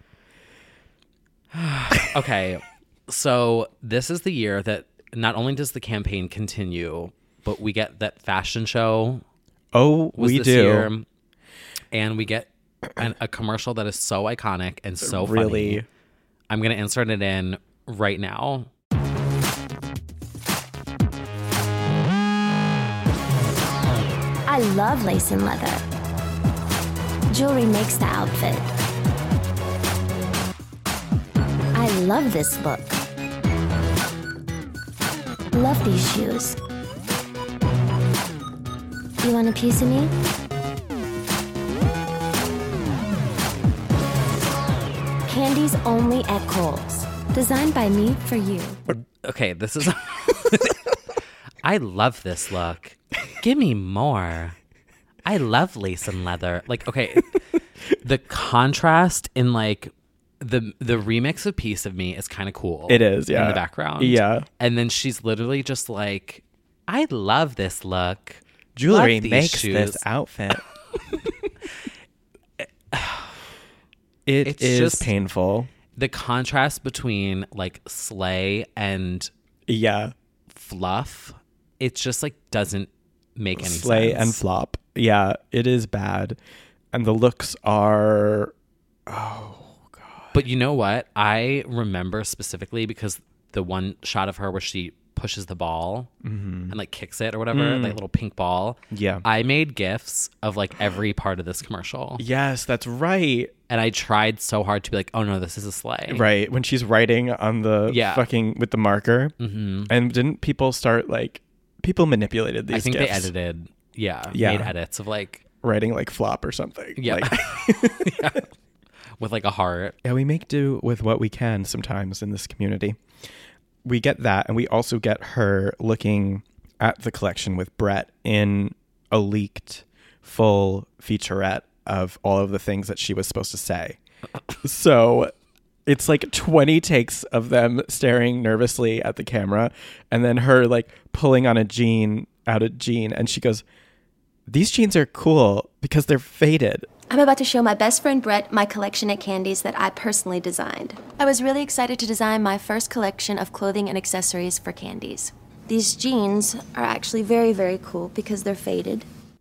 Okay, so this is the year that not only does the campaign continue, but we get that fashion show. Oh, Was we this do. year, and we get a commercial that is so iconic and so Really? funny. I'm gonna insert it in right now. I love lace and leather. Jewelry makes the outfit. I love this look. Love these shoes. You want a piece of me? Candies only at Kohl's. Designed by me for you. Okay, this is. I love this look. Give me more. I love lace and leather. Like, okay, the contrast in like the remix of Piece of Me is kind of cool. It is, yeah. In the background. Yeah. And then she's literally just like, I love this look. Jewelry Love these makes shoes. this outfit. It's just- painful. The contrast between like slay and Yeah. fluff, it just like doesn't make any Slay sense. and flop. Yeah, it is bad. And the looks are But you know what? I remember specifically because the one shot of her where she pushes the ball and like kicks it or whatever, like little pink ball. Yeah. I made GIFs of like every part of this commercial. Yes, that's right. And I tried so hard to be like, oh no, this is a sleigh. Right. When she's writing on the Yeah. fucking with the marker. Mm-hmm. And didn't people start like people manipulated these I think GIFs. they edited, Yeah. made edits of like writing like flop or something. Yeah. Like, Yeah. With like a heart. yeah, we make do with what we can sometimes in this community. We get that, and we also get her looking at the collection with Brett in a leaked full featurette of all of the things that she was supposed to say. So it's like 20 takes of them staring nervously at the camera, and then her like pulling on a jean, and she goes, "These jeans are cool because they're faded." I'm about to show my best friend Brett my collection of candies that I personally designed. I was really excited to design my first collection of clothing and accessories for candies. These jeans are actually very, very cool because they're faded.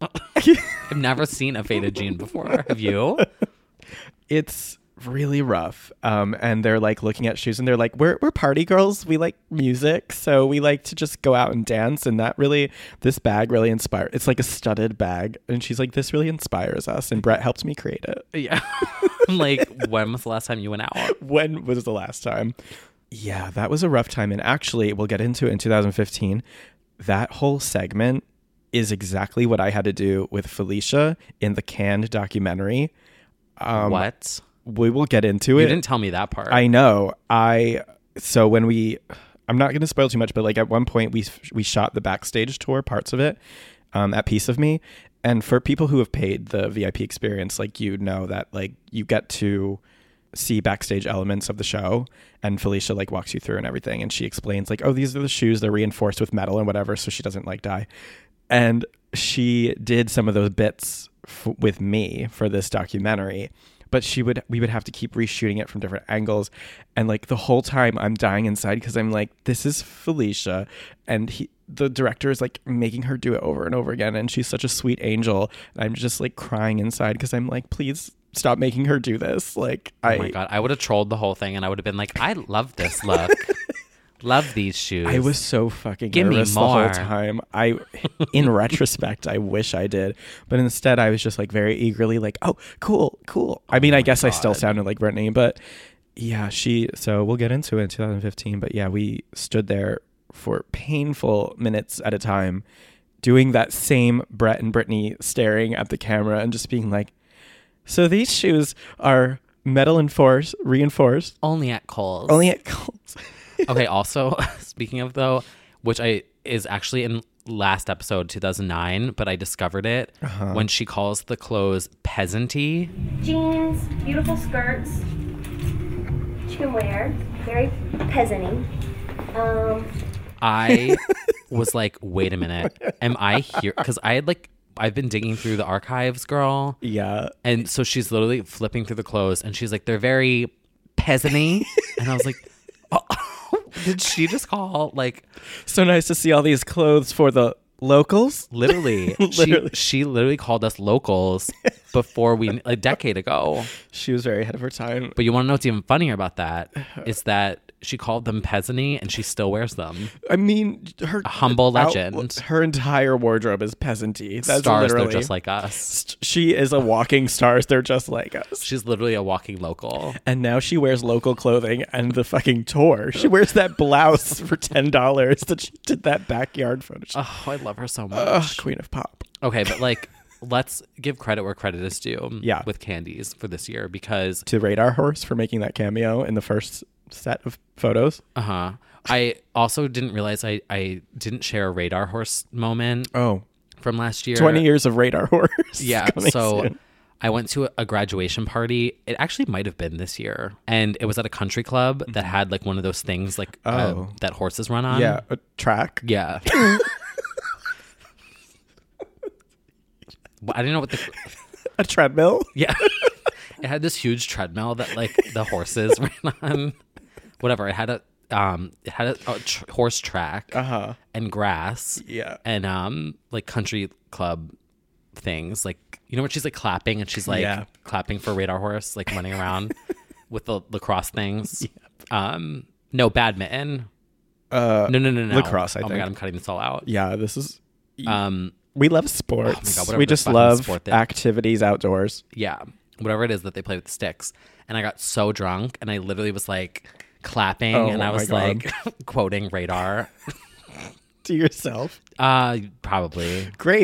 I've never seen a faded jean before. Have you? It's really rough. And they're like looking at shoes, and they're like, we're party girls. We like music, so we like to just go out and dance. And this bag really inspires. It's like a studded bag. And she's like, this really inspires us. And Brett helped me create it. Yeah. I'm like, when was the last time you went out? When was the last time? Yeah, that was a rough time. And actually, we'll get into it in 2015. That whole segment is exactly what I had to do with Felicia in the Canned documentary. What? We will get into it. You didn't tell me that part. I know. So when I'm not going to spoil too much, but like at one point we shot the backstage tour parts of it at Piece of Me. And for people who have paid the VIP experience, like, you know that like you get to see backstage elements of the show, and Felicia like walks you through and everything. And she explains like, oh, these are the shoes. They're reinforced with metal and whatever, so she doesn't like die. And she did some of those bits with me for this documentary. But we would have to keep reshooting it from different angles. And like the whole time I'm dying inside because I'm like, this is Felicia. And the director is like making her do it over and over again. And she's such a sweet angel. And I'm just like crying inside because I'm like, please stop making her do this. Like, oh my God. I would have trolled the whole thing, and I would have been like, I love this look. Love these shoes. I was so fucking Give me nervous more. the whole time. In retrospect, I wish I did. But instead, I was just like very eagerly like, oh, cool. I mean, I guess I still sounded like Brittany, but yeah, so we'll get into it in 2015. But yeah, we stood there for painful minutes at a time doing that same Brett and Brittany staring at the camera and just being like, so these shoes are metal reinforced. Only at Kohl's. Okay, also, speaking of though, which is actually in last episode 2009, but I discovered it when she calls the clothes peasanty. Jeans, beautiful skirts, you can wear, very peasant-y. I was like, wait a minute, am I here? Because I've been digging through the archives, girl. Yeah. And so she's literally flipping through the clothes, and she's like, they're very peasant-y. And I was like, oh. Did she just call like so nice to see all these clothes for the locals? Literally. She literally called us locals before a decade ago. She was very ahead of her time. But you want to know what's even funnier about that is that she called them peasant-y, and she still wears them. I mean, her a humble legend. Her entire wardrobe is peasant-y. That's stars, literally, they're just like us. She is a walking stars. They're just like us. She's literally a walking local. And now she wears local clothing and the fucking tour. She wears that blouse for $10 that she did that backyard photo shoot. Oh, I love her so much. Queen of pop. Okay, but like, let's give credit where credit is due. Yeah. With candies for this year, because to Radar Horse for making that cameo in the first set of photos. I also didn't realize I didn't share a Radar Horse moment. From last year. 20 years of Radar Horse. Yeah. So soon. I went to a graduation party. It actually might have been this year, and it was at a country club that had like one of those things like that horses run on. Yeah, a track. Yeah. I didn't know what a treadmill. Yeah. It had this huge treadmill that like the horses ran on. Whatever. It had a horse track and grass. Yeah. And like country club things. Like, you know when she's like clapping and she's like clapping for Radar Horse, like running around with the lacrosse things. Yep. No, badminton. No. Lacrosse, I think. Oh my God, I'm cutting this all out. Yeah, this is we love sports. Oh my God, we just love activities outdoors. Yeah. Whatever it is that they play with sticks. And I got so drunk and I literally was like clapping and I was like quoting Radar to yourself. Probably. Great.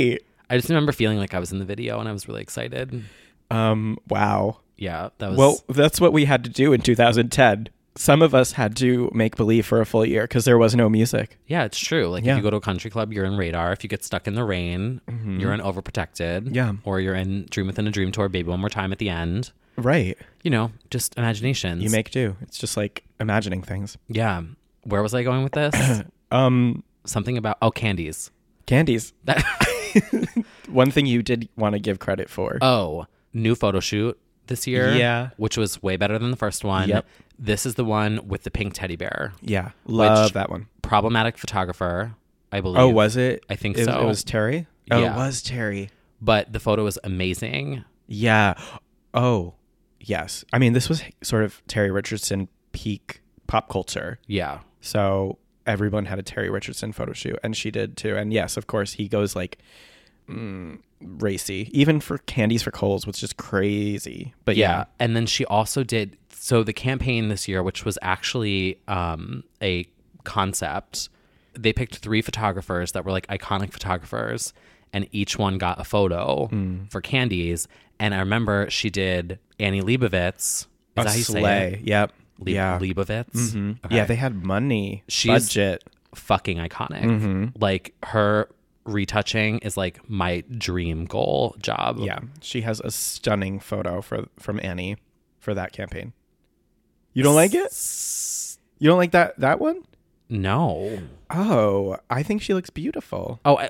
I just remember feeling like I was in the video and I was really excited. Wow. Yeah, that was... Well, that's what we had to do in 2010. Some of us had to make believe for a full year because there was no music. Yeah, it's true. Like, Yeah. if you go to a country club, you're in Radar. If you get stuck in the rain, you're in Overprotected. Yeah. Or you're in Dream Within a Dream Tour, Baby One More Time at the end. Right. You know, just imaginations. You make do. It's just like imagining things. Yeah. Where was I going with this? Something about... Oh, candies. Candies. That... One thing you did want to give credit for. Oh, new photo shoot this year. Yeah. Which was way better than the first one. Yep. This is the one with the pink teddy bear. Yeah. Love Which- that one. Problematic photographer, I believe. Oh, was it? I think It so. was Terry? Oh, Yeah. it was Terry. But the photo was amazing. Yeah. Oh, yes. I mean, this was sort of Terry Richardson peak pop culture. Yeah. So everyone had a Terry Richardson photo shoot, and she did too. And yes, of course, he goes like racy, even for Candies for Coals, which is crazy. But yeah. And then she also did... So the campaign this year, which was actually a concept, they picked 3 photographers that were like iconic photographers, and each one got a photo for Candies. And I remember she did Annie Leibovitz. Is that how you say it? Yep. Yeah. Leibovitz? Mhm. Okay. Yeah, they had money. She's budget. fucking iconic. Like, her retouching is like my dream goal job. Yeah. She has a stunning photo from Annie for that campaign. You don't like it? You don't like that one? No. Oh, I think she looks beautiful. Oh,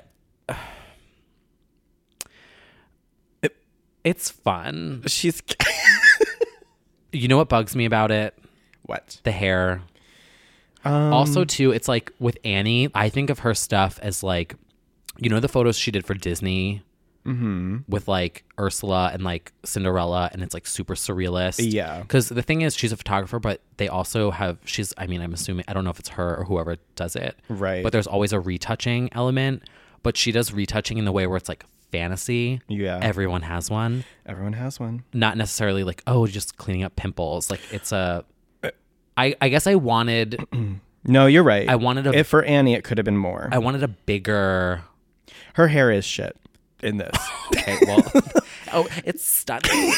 it's fun. She's You know what bugs me about it? what? The hair. Also, too, it's like with Annie, I think of her stuff as like, you know, the photos she did for Disney with like Ursula and like Cinderella, and it's like super surrealist. Yeah. Because the thing is, she's a photographer, but they also have, I'm assuming, I don't know if it's her or whoever does it. Right. But there's always a retouching element, but she does retouching in the way where it's like fantasy. Yeah. Everyone has one. Everyone has one. Not necessarily like, oh, just cleaning up pimples. Like, it's a... I guess I wanted... No, you're right. I wanted a... If for Annie, it could have been more. I wanted a bigger... Her hair is shit in this. Okay, well... Oh, it's stunning.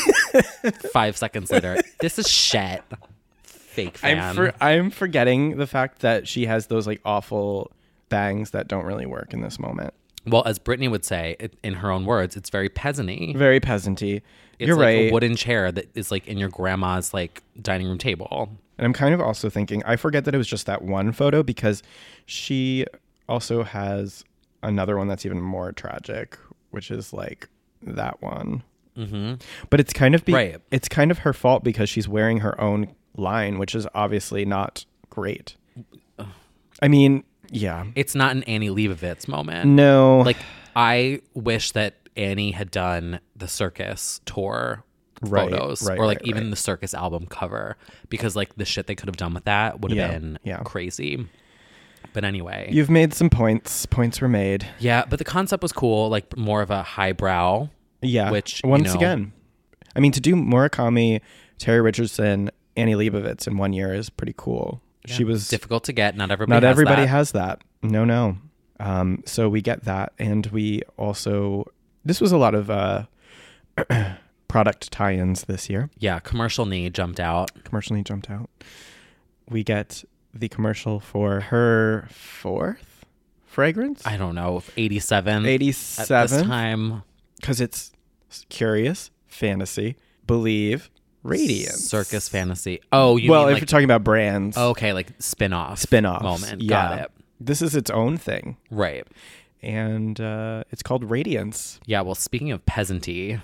5 seconds later. This is shit. Fake fan. I'm forgetting the fact that she has those like awful bangs that don't really work in this moment. Well, as Brittany would say, in her own words, it's very peasant-y. Very peasanty. It's You're like right. a wooden chair that is like in your grandma's like dining room table. And I'm kind of also thinking, I forget that it was just that one photo because she also has another one that's even more tragic, which is like that one. Mm-hmm. But it's kind of Right. It's kind of her fault because she's wearing her own line, which is obviously not great. I mean, yeah. It's not an Annie Leibovitz moment. No. Like, I wish that Annie had done the circus tour Right, photos right, or like right, even right. the circus album cover, because like the shit they could have done with that would have been crazy. But anyway, You've made some points. Points were made. yeah, but the concept was cool, like more of a highbrow. Yeah. Which, once you know, again, I mean, to do Murakami, Terry Richardson, Annie Leibovitz in 1 year is pretty cool. She was difficult to get. Not everybody has that. No. So we get that, and we also this was a lot of product tie-ins this year. Yeah, commercial need jumped out. Commercially jumped out. We get the commercial for her 4th fragrance. I don't know, 87. 87 at this time. Because it's curious, fantasy, believe, radiance, Circus fantasy. Oh, you well, mean if like, you're talking about brands, okay, like spin-off moment. Yeah. Got it. This is its own thing, Right. and it's called Radiance. Yeah, well, speaking of peasanty,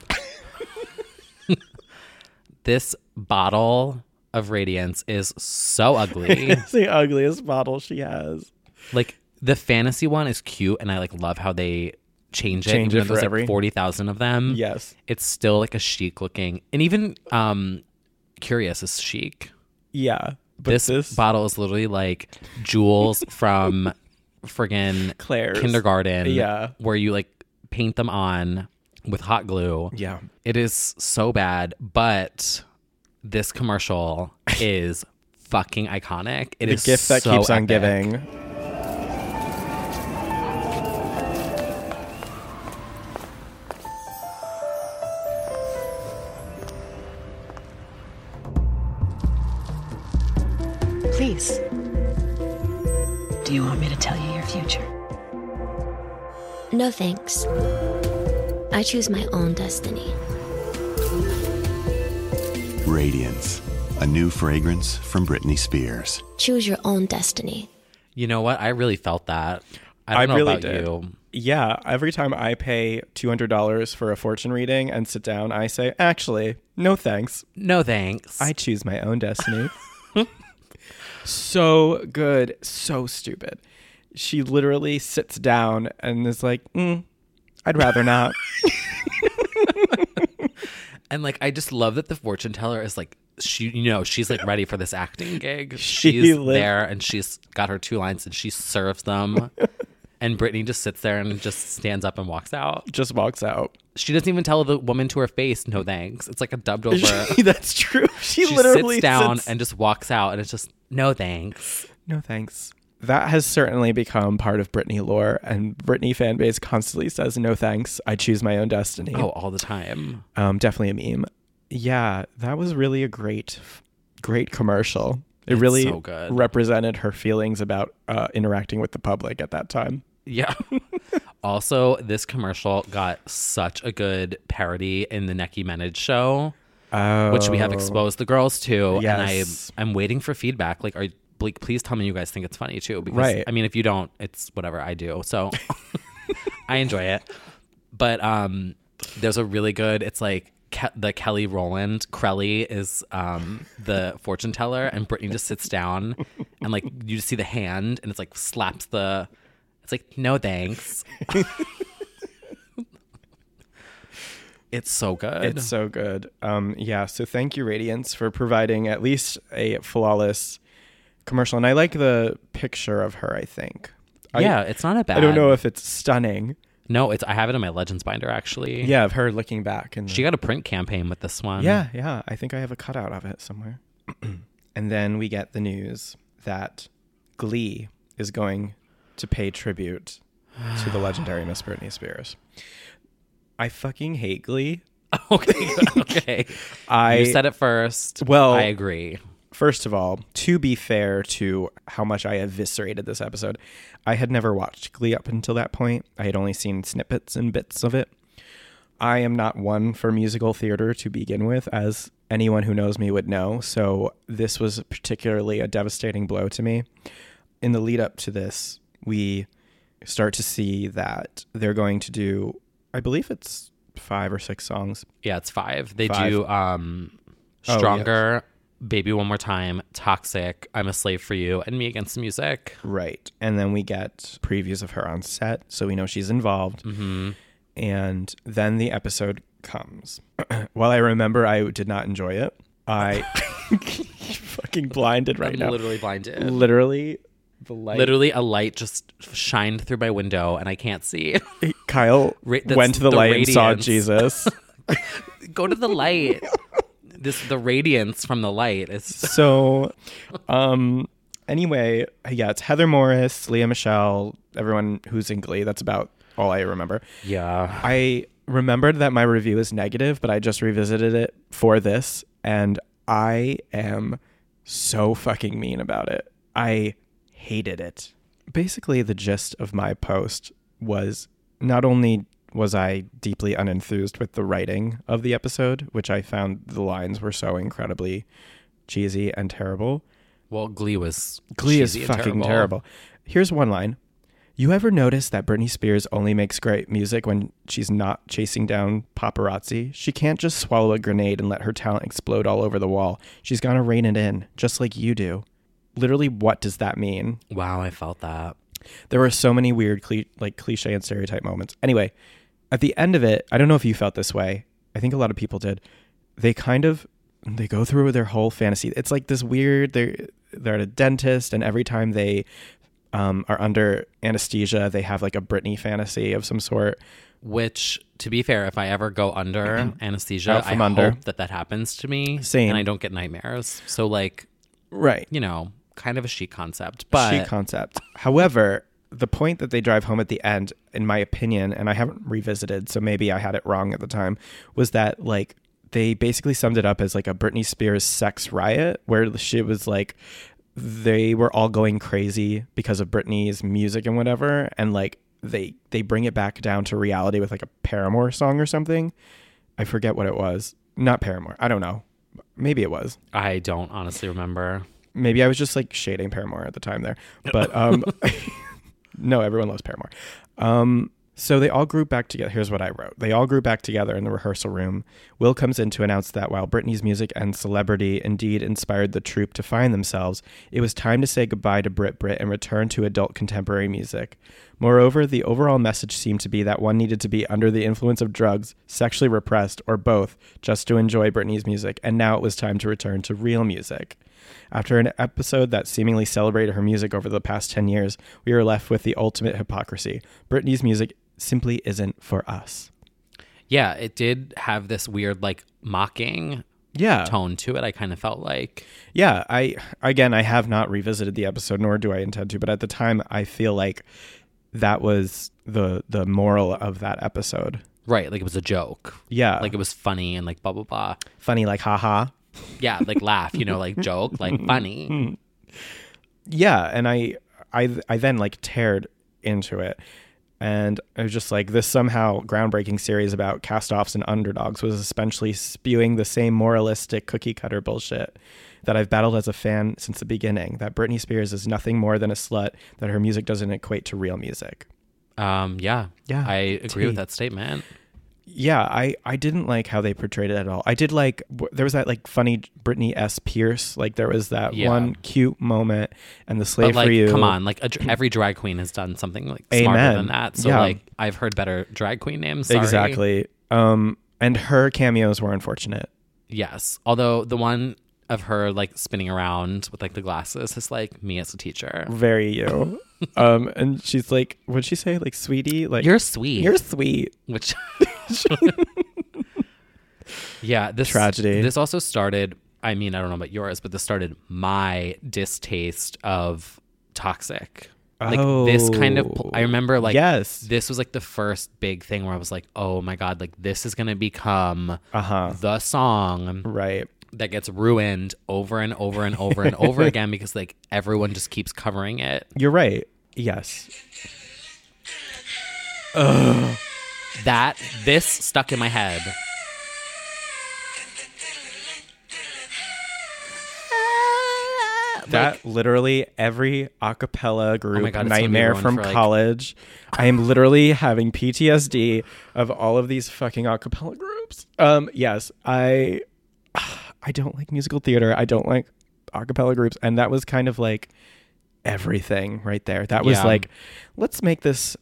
this bottle of Radiance is so ugly. It's the ugliest bottle she has. Like, the fantasy one is cute, and I like love how they change it. Change even it though for there's every- like 40,000 of them. Yes. It's still like a chic looking, and even Curious is chic. Yeah. But This bottle is literally like jewels from friggin' Claire's. kindergarten. Yeah. Where you like paint them on with hot glue. Yeah. It is so bad, but this commercial is fucking iconic. It the is gift that so keeps on epic. giving. face. Do you want me to tell you your future? No thanks. I choose my own destiny. Radiance, a new fragrance from Britney Spears. Choose your own destiny. You know what? I really felt that. I don't know really about did. you. Yeah, every time I pay $200 for a fortune reading and sit down, I say, actually, no thanks. No thanks. I choose my own destiny. So good. So stupid. She literally sits down and is like, I'd rather not. And like, I just love that the fortune teller is like, she's like ready for this acting gig. She's there and she's got her 2 lines and she serves them. And Britney just sits there and just stands up and walks out. Just walks out. She doesn't even tell the woman to her face, no thanks. It's like a dubbed over. That's true. She literally sits down and just walks out and it's just, no thanks. No thanks. That has certainly become part of Britney lore, and Britney fan base constantly says, no thanks, I choose my own destiny. Oh, all the time. Definitely a meme. Yeah, that was really a great commercial. It It's really so good. represented her feelings about interacting with the public at that time. Yeah. Also, this commercial got such a good parody in the Nicki Minaj show, which we have exposed the girls to. Yes. And I'm waiting for feedback. Like, please tell me you guys think it's funny too. Because, right. I mean, if you don't, it's whatever. I do. So I enjoy it. But there's a really good, it's like the Kelly Rowland. Crelly is the fortune teller, and Britney just sits down and like you just see the hand and it's like slaps the, it's like, no thanks. It's so good. It's so good. Yeah, so thank you, Radiance, for providing at least a flawless commercial. And I like the picture of her, I think. It's not a bad. I don't know if it's stunning. No, I have it in my Legends binder, actually. Yeah, of her looking back. And she got a print campaign with this one. Yeah. I think I have a cutout of it somewhere. And then we get the news that Glee is going to pay tribute to the legendary Miss Britney Spears. I fucking hate Glee. Okay. You said it first. Well, I agree. First of all, to be fair to how much I eviscerated this episode, I had never watched Glee up until that point. I had only seen snippets and bits of it. I am not one for musical theater to begin with, as anyone who knows me would know. So this was particularly a devastating blow to me. In the lead up to this, we start to see that they're going to do, I believe it's 5 or 6 songs. Yeah, it's 5. They do Stronger, Baby One More Time, Toxic, I'm a Slave for You, and Me Against the Music. Right. And then we get previews of her on set, so we know she's involved. Mm-hmm. And then the episode comes. While I remember I did not enjoy it, I fucking blinded right now. I'm literally blinded. Literally, the light. Literally, a light just shined through my window, and I can't see. Kyle went to the light radiance. and saw Jesus. Go to the light. The radiance from the light is so. Anyway, yeah, it's Heather Morris, Leah Michele, everyone who's in Glee. That's about all I remember. Yeah, I remembered that my review is negative, but I just revisited it for this, and I am so fucking mean about it. I hated it. Basically, the gist of my post was not only was I deeply unenthused with the writing of the episode, which I found the lines were so incredibly cheesy and terrible. Well, Glee is fucking terrible. Here's one line. You ever notice that Britney Spears only makes great music when she's not chasing down paparazzi? She can't just swallow a grenade and let her talent explode all over the wall. She's got to rein it in, just like you do. Literally, what does that mean? Wow, I felt that. There were so many weird cliche and stereotype moments. Anyway, at the end of it, I don't know if you felt this way. I think a lot of people did. They go through their whole fantasy. It's like this weird, they're at a dentist, and every time they are under anesthesia, they have like a Britney fantasy of some sort. Which, to be fair, if I ever go under anesthesia, I hope that happens to me. Same. And I don't get nightmares. So like, right. Kind of a chic concept. However, the point that they drive home at the end, in my opinion, and I haven't revisited, so maybe I had it wrong at the time, was that like they basically summed it up as like a Britney Spears sex riot, where she was like they were all going crazy because of Britney's music and whatever, and like they bring it back down to reality with like a Paramore song or something. I forget what it was. Not Paramore. I don't know. Maybe it was. I don't honestly remember. Maybe I was just like shading Paramore at the time there. But no, everyone loves Paramore. So they all group back together. Here's what I wrote. They all group back together in the rehearsal room. Will comes in to announce that while Britney's music and celebrity indeed inspired the troupe to find themselves, it was time to say goodbye to Brit and return to adult contemporary music. Moreover, the overall message seemed to be that one needed to be under the influence of drugs, sexually repressed, or both, just to enjoy Britney's music, and now it was time to return to real music. After an episode that seemingly celebrated her music over the past 10 years, we were left with the ultimate hypocrisy. Britney's music simply isn't for us. Yeah, it did have this weird like mocking tone to it. I kind of felt like. Yeah, I have not revisited the episode, nor do I intend to, but at the time I feel like that was the moral of that episode. Right, like it was a joke. Yeah. Like it was funny and like blah blah blah. Funny like haha. Yeah, like laugh, like joke, like funny. Yeah, and I then like teared into it. And I was just like, this somehow groundbreaking series about cast-offs and underdogs was essentially spewing the same moralistic cookie-cutter bullshit that I've battled as a fan since the beginning, that Britney Spears is nothing more than a slut, that her music doesn't equate to real music. Yeah, I agree with that statement. Yeah, I didn't like how they portrayed it at all. I did like, there was that like funny Britney S. Pierce, like there was that one cute moment, and the Slave but, like, for You. Come on, like every drag queen has done something like smarter than that. So like I've heard better drag queen names. Sorry. Exactly. And her cameos were unfortunate. Yes, although the one of her like spinning around with like the glasses is like me as a teacher. Very you. And she's like, what'd she say? Like, sweetie, like you're sweet. You're sweet. Which yeah, this tragedy. This also started, I mean, I don't know about yours, but this started my distaste of Toxic. Like this kind of, I remember like, this was like the first big thing where I was like, oh my God, like this is going to become the song. Right. That gets ruined over and over and over and over again because like everyone just keeps covering it. You're right. Yes. This stuck in my head. That literally every a cappella group nightmare so from college. I am literally having PTSD of all of these fucking a cappella groups. Yes, I don't like musical theater. I don't like a cappella groups. And that was kind of like everything right there. That was like, let's make this.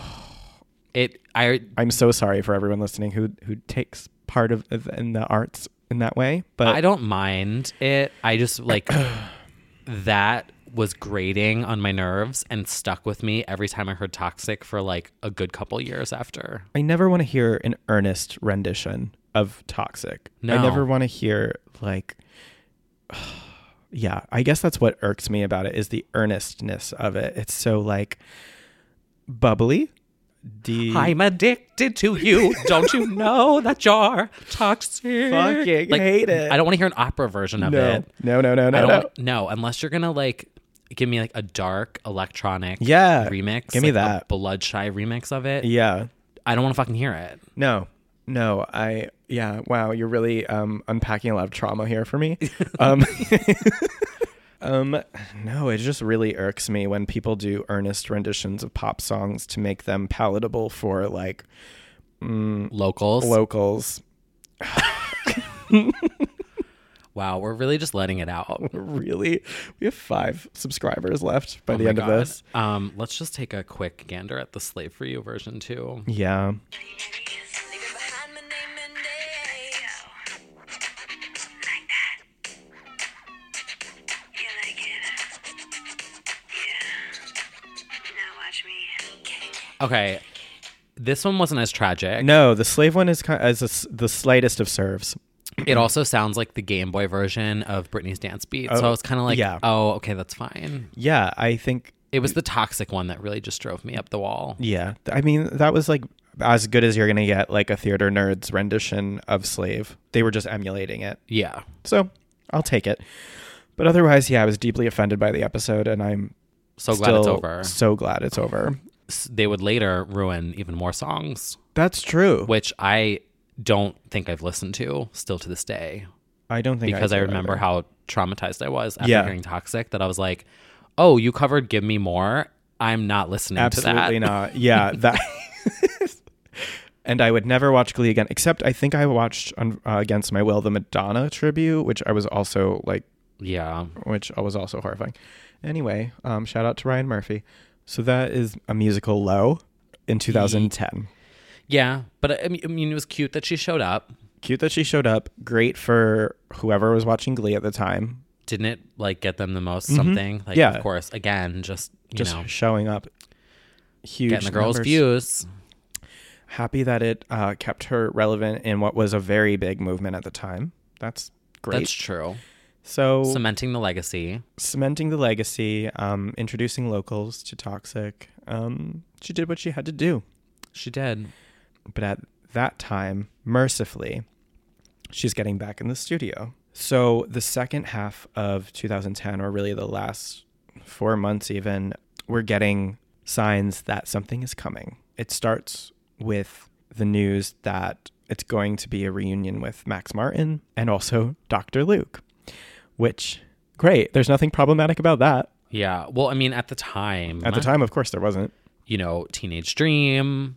I'm so sorry for everyone listening who takes part of in the arts in that way. But I don't mind it. I just like that was grating on my nerves and stuck with me every time I heard Toxic for like a good couple years after. I never want to hear an earnest rendition of Toxic. No. I never want to hear like, yeah, I guess that's what irks me about it is the earnestness of it. It's so like bubbly. I'm addicted to you. Don't you know that you're toxic? Fucking like, hate it. I don't want to hear an opera version of it. No. No, unless you're gonna like give me like a dark electronic remix. Give me like that. A Blood-Shy remix of it. Yeah. I don't want to fucking hear it. No. Wow, you're really unpacking a lot of trauma here for me. No, it just really irks me when people do earnest renditions of pop songs to make them palatable for like locals. Wow, we're really just letting it out. Really? We have 5 subscribers left by the end of this. Let's just take a quick gander at the Slave for You version too. Yeah. Okay, this one wasn't as tragic. No, the Slave one is the slightest of serves. It also sounds like the Game Boy version of Britney's Dance Beat. So I was kind of like, oh, okay, that's fine. Yeah, I think it was the Toxic one that really just drove me up the wall. Yeah, I mean, that was like as good as you're going to get, like a Theater Nerds rendition of Slave. They were just emulating it. Yeah. So I'll take it. But otherwise, yeah, I was deeply offended by the episode, and I'm So glad it's still over. So glad it's over. They would later ruin even more songs, That's true. which I don't think I've listened to still to this day. I don't think Because I do remember either. how traumatized I was after Yeah. hearing Toxic, that I was like, oh, you covered Give Me More? I'm not listening to that. Absolutely not. Yeah, that. And I would never watch Glee again, except I think I watched Against My Will the Madonna tribute, which I was also like, Yeah. which was also horrifying. Anyway, shout out to Ryan Murphy. So that is a musical low in 2010. Yeah, but I mean, it was cute that she showed up. Cute that she showed up. Great for whoever was watching Glee at the time. Didn't it like get them the most something? Like, Yeah. of course, again, just Just showing up. Huge. getting the girls' numbers. views. Happy that it kept her relevant in what was a very big movement at the time. That's great. That's true. So Cementing the legacy. cementing the legacy, introducing locals to Toxic. She did what she had to do. She did. But at that time, mercifully, she's getting back in the studio. So the second half of 2010, or really the last 4 months even, we're getting signs that something is coming. It starts with the news that it's going to be a reunion with Max Martin and also Dr. Luke, which, great. There's nothing problematic about that. Yeah. Well, I mean, at the time. At the time, of course, there wasn't. You know, Teenage Dream,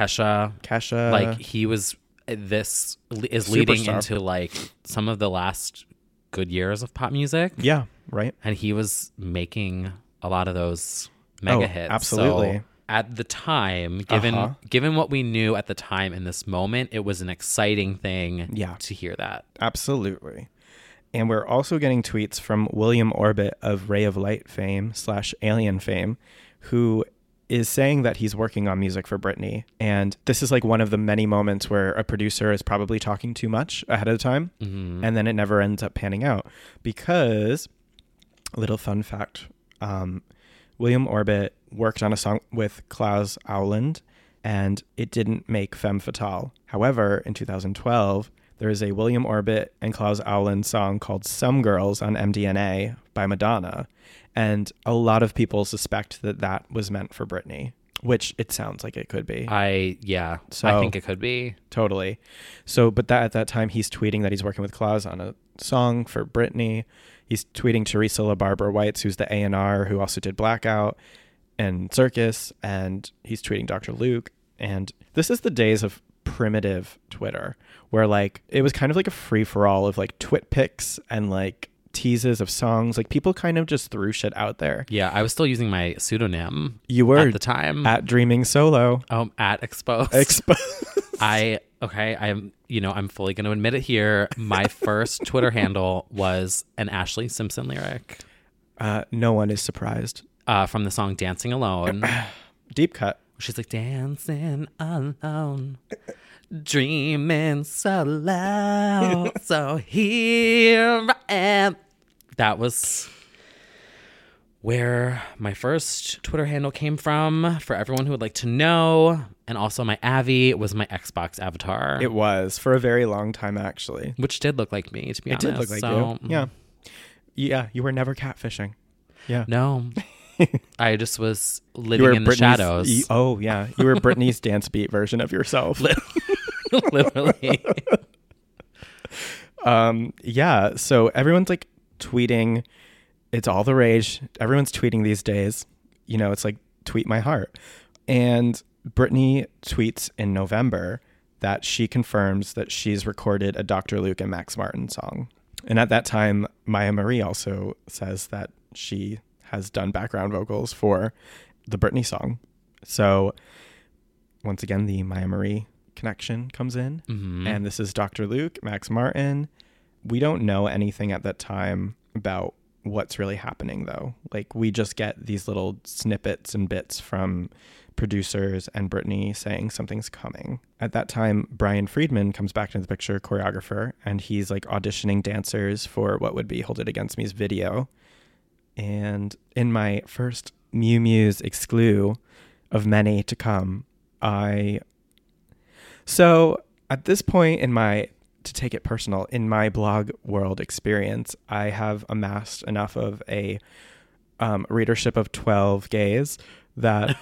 Kesha. Like, he was. This is leading Superstar. into like some of the last good years of pop music. Yeah, right. And he was making a lot of those mega hits. Absolutely. So at the time, given what we knew at the time in this moment, it was an exciting thing to hear that. Absolutely. And we're also getting tweets from William Orbit of Ray of Light fame / Alien fame, who is saying that he's working on music for Britney. And this is like one of the many moments where a producer is probably talking too much ahead of time. Mm-hmm. And then it never ends up panning out. Because, little fun fact, William Orbit worked on a song with Klaus Auland, and it didn't make Femme Fatale. However, in 2012, there is a William Orbit and Klaus Auland song called Some Girls on MDNA by Madonna. And a lot of people suspect that that was meant for Britney, which it sounds like it could be. I think it could be. Totally. So, but that at that time, he's tweeting that he's working with Klaus on a song for Britney. He's tweeting Teresa LaBarbera Whites, who's the A&R, who also did Blackout and Circus. And he's tweeting Dr. Luke. And this is the days of primitive Twitter, where like it was kind of like a free-for-all of like twit pics and like teases of songs. Like people kind of just threw shit out there. Yeah, I was still using my pseudonym. You were at the time at Dreaming Solo. At Exposed. I'm fully going to admit it here. My first Twitter handle was an Ashley Simpson lyric. No one is surprised. From the song Dancing Alone. Deep cut. She's like, dancing alone, dreaming so loud, so here I am. That was where my first Twitter handle came from, for everyone who would like to know. And also my Avi was my Xbox avatar. It was, for a very long time, actually. Which did look like me, to be honest. It did look like you. Yeah. Yeah, you were never catfishing. Yeah. No. I just was living in the shadows. You were Britney's dance beat version of yourself. Literally. Yeah. So everyone's like tweeting. It's all the rage. Everyone's tweeting these days. You know, it's like tweet my heart. And Britney tweets in November that she confirms that she's recorded a Dr. Luke and Max Martin song. And at that time, Maya Marie also says that she has done background vocals for the Britney song. So once again, the Maya Marie connection comes in. Mm-hmm. And this is Dr. Luke, Max Martin. We don't know anything at that time about what's really happening, though. Like, we just get these little snippets and bits from producers and Britney saying something's coming. At that time, Brian Friedman comes back into the picture, choreographer, and he's like auditioning dancers for what would be Hold It Against Me's video. And in my first Mew Muse exclu of many to come, so at this point in my to take it personal, in my blog world experience, I have amassed enough of a readership of 12 gays that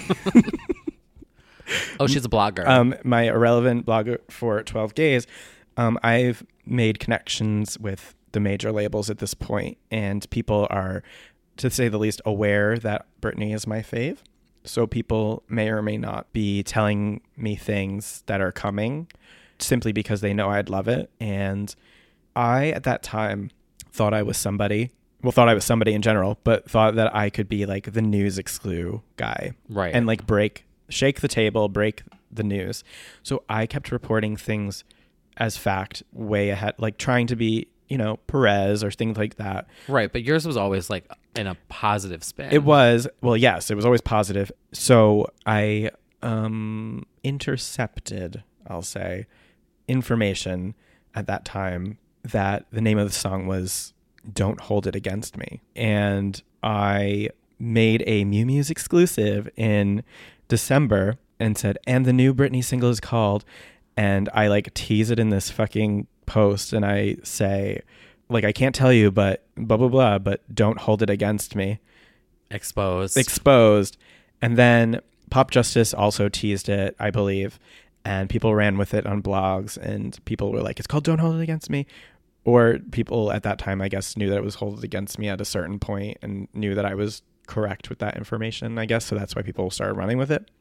Oh, she's a blogger. my irrelevant blogger for 12 gays, I've made connections with the major labels at this point, and people are, to say the least, aware that Britney is my fave. So people may or may not be telling me things that are coming simply because they know I'd love it. And I, at that time, thought I was somebody in general, but thought that I could be like the news exclu guy. Right. And like shake the table, break the news. So I kept reporting things as fact way ahead, like trying to be, Perez or things like that. Right. But yours was always like in a positive spin. It was, well, yes, it was always positive. So I intercepted, I'll say, information at that time that the name of the song was Don't Hold It Against Me. And I made a Mew Muse exclusive in December and said, and the new Britney single is called, and I like tease it in this fucking post, and I say, like, I can't tell you, but blah, blah, blah, but don't hold it against me. Exposed. And then Pop Justice also teased it, I believe, and people ran with it on blogs, and people were like, it's called Don't Hold It Against Me. Or people at that time, I guess, knew that it was Hold It Against Me at a certain point and knew that I was correct with that information, I guess. So that's why people started running with it.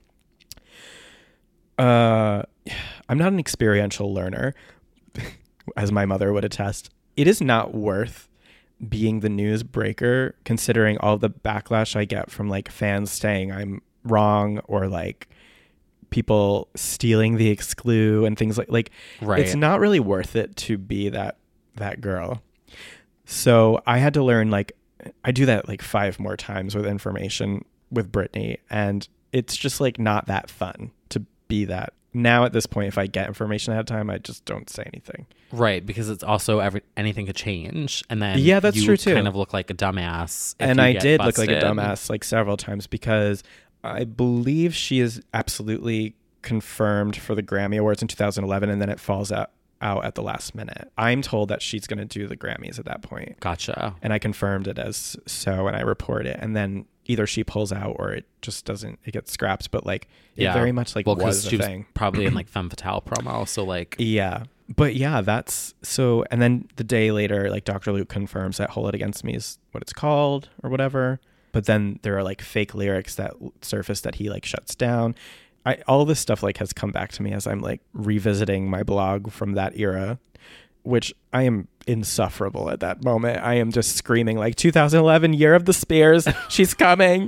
I'm not an experiential learner, as my mother would attest. It is not worth being the news breaker, considering all the backlash I get from like fans saying I'm wrong, or like people stealing the exclu and things like right. It's not really worth it to be that girl. So I had to learn, like, I do that like 5 more times with information with Britney, and it's just like not that fun to be that. Now at this point, if I get information ahead of time, I just don't say anything. Right, because it's also anything could change, and then that's you true too. Kind of look like a dumbass. And I did look like a dumbass like several times, because I believe she is absolutely confirmed for the Grammy Awards in 2011, and then it falls out at the last minute. I'm told that she's going to do the Grammys at that point. Gotcha. And I confirmed it as so, and I report it, and then either she pulls out or it just doesn't, it gets scrapped. But like, it very much like was she a thing. Was probably in like Femme Fatale promo, so like yeah. But yeah, that's so. And then the day later, like Dr. Luke confirms that Hold It Against Me is what it's called or whatever. But then there are like fake lyrics that surface that he like shuts down. All this stuff like has come back to me as I'm like revisiting my blog from that era, which I am insufferable at that moment. I am just screaming like 2011 year of the Spears. She's coming.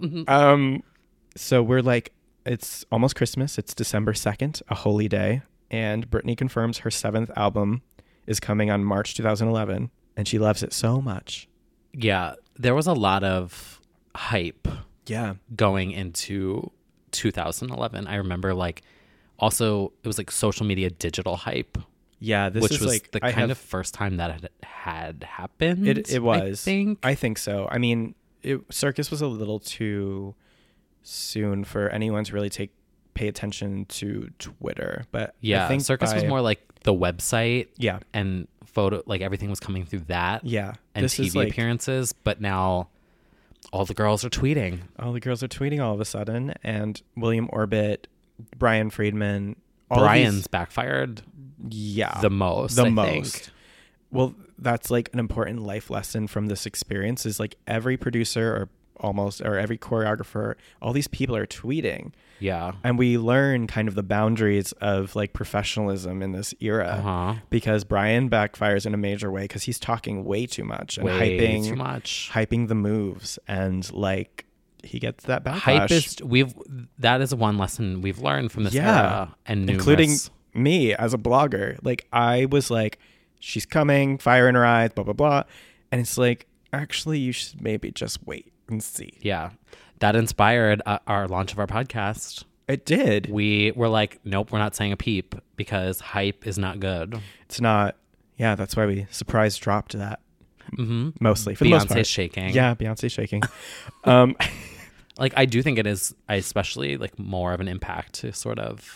So we're like, it's almost Christmas. It's December 2nd, a holy day. And Britney confirms her 7th album is coming on March 2011. And she loves it so much. Yeah. There was a lot of hype. Yeah. Going into 2011. I remember like also it was like social media digital hype. Yeah, this which is was like the kind of first time that had happened. It was. I think so. I mean, Circus was a little too soon for anyone to really pay attention to Twitter. But yeah, I think Circus was more like the website. Yeah, and photo, like everything was coming through that. Yeah, and TV appearances. But now all the girls are tweeting. All of a sudden, and William Orbit, Brian Friedman. Brian's backfired. Yeah, the most. I think. Well, that's like an important life lesson from this experience. Is like every producer or every choreographer, all these people are tweeting. Yeah, and we learn kind of the boundaries of like professionalism in this era because Brian backfires in a major way because he's talking way too much and hyping the moves, and like he gets that backlash. That is one lesson we've learned from this era, and including me as a blogger. Like I was like, she's coming, fire in her eyes, blah blah blah, and it's like, actually you should maybe just wait and see. Yeah, that inspired our launch of our podcast. It did. We were like, nope, we're not saying a peep because hype is not good. It's not. Yeah, that's why we surprise dropped that. Mostly for Beyonce's the most part. shaking. Yeah, Beyonce's shaking. Like I do think it is, especially like more of an impact to sort of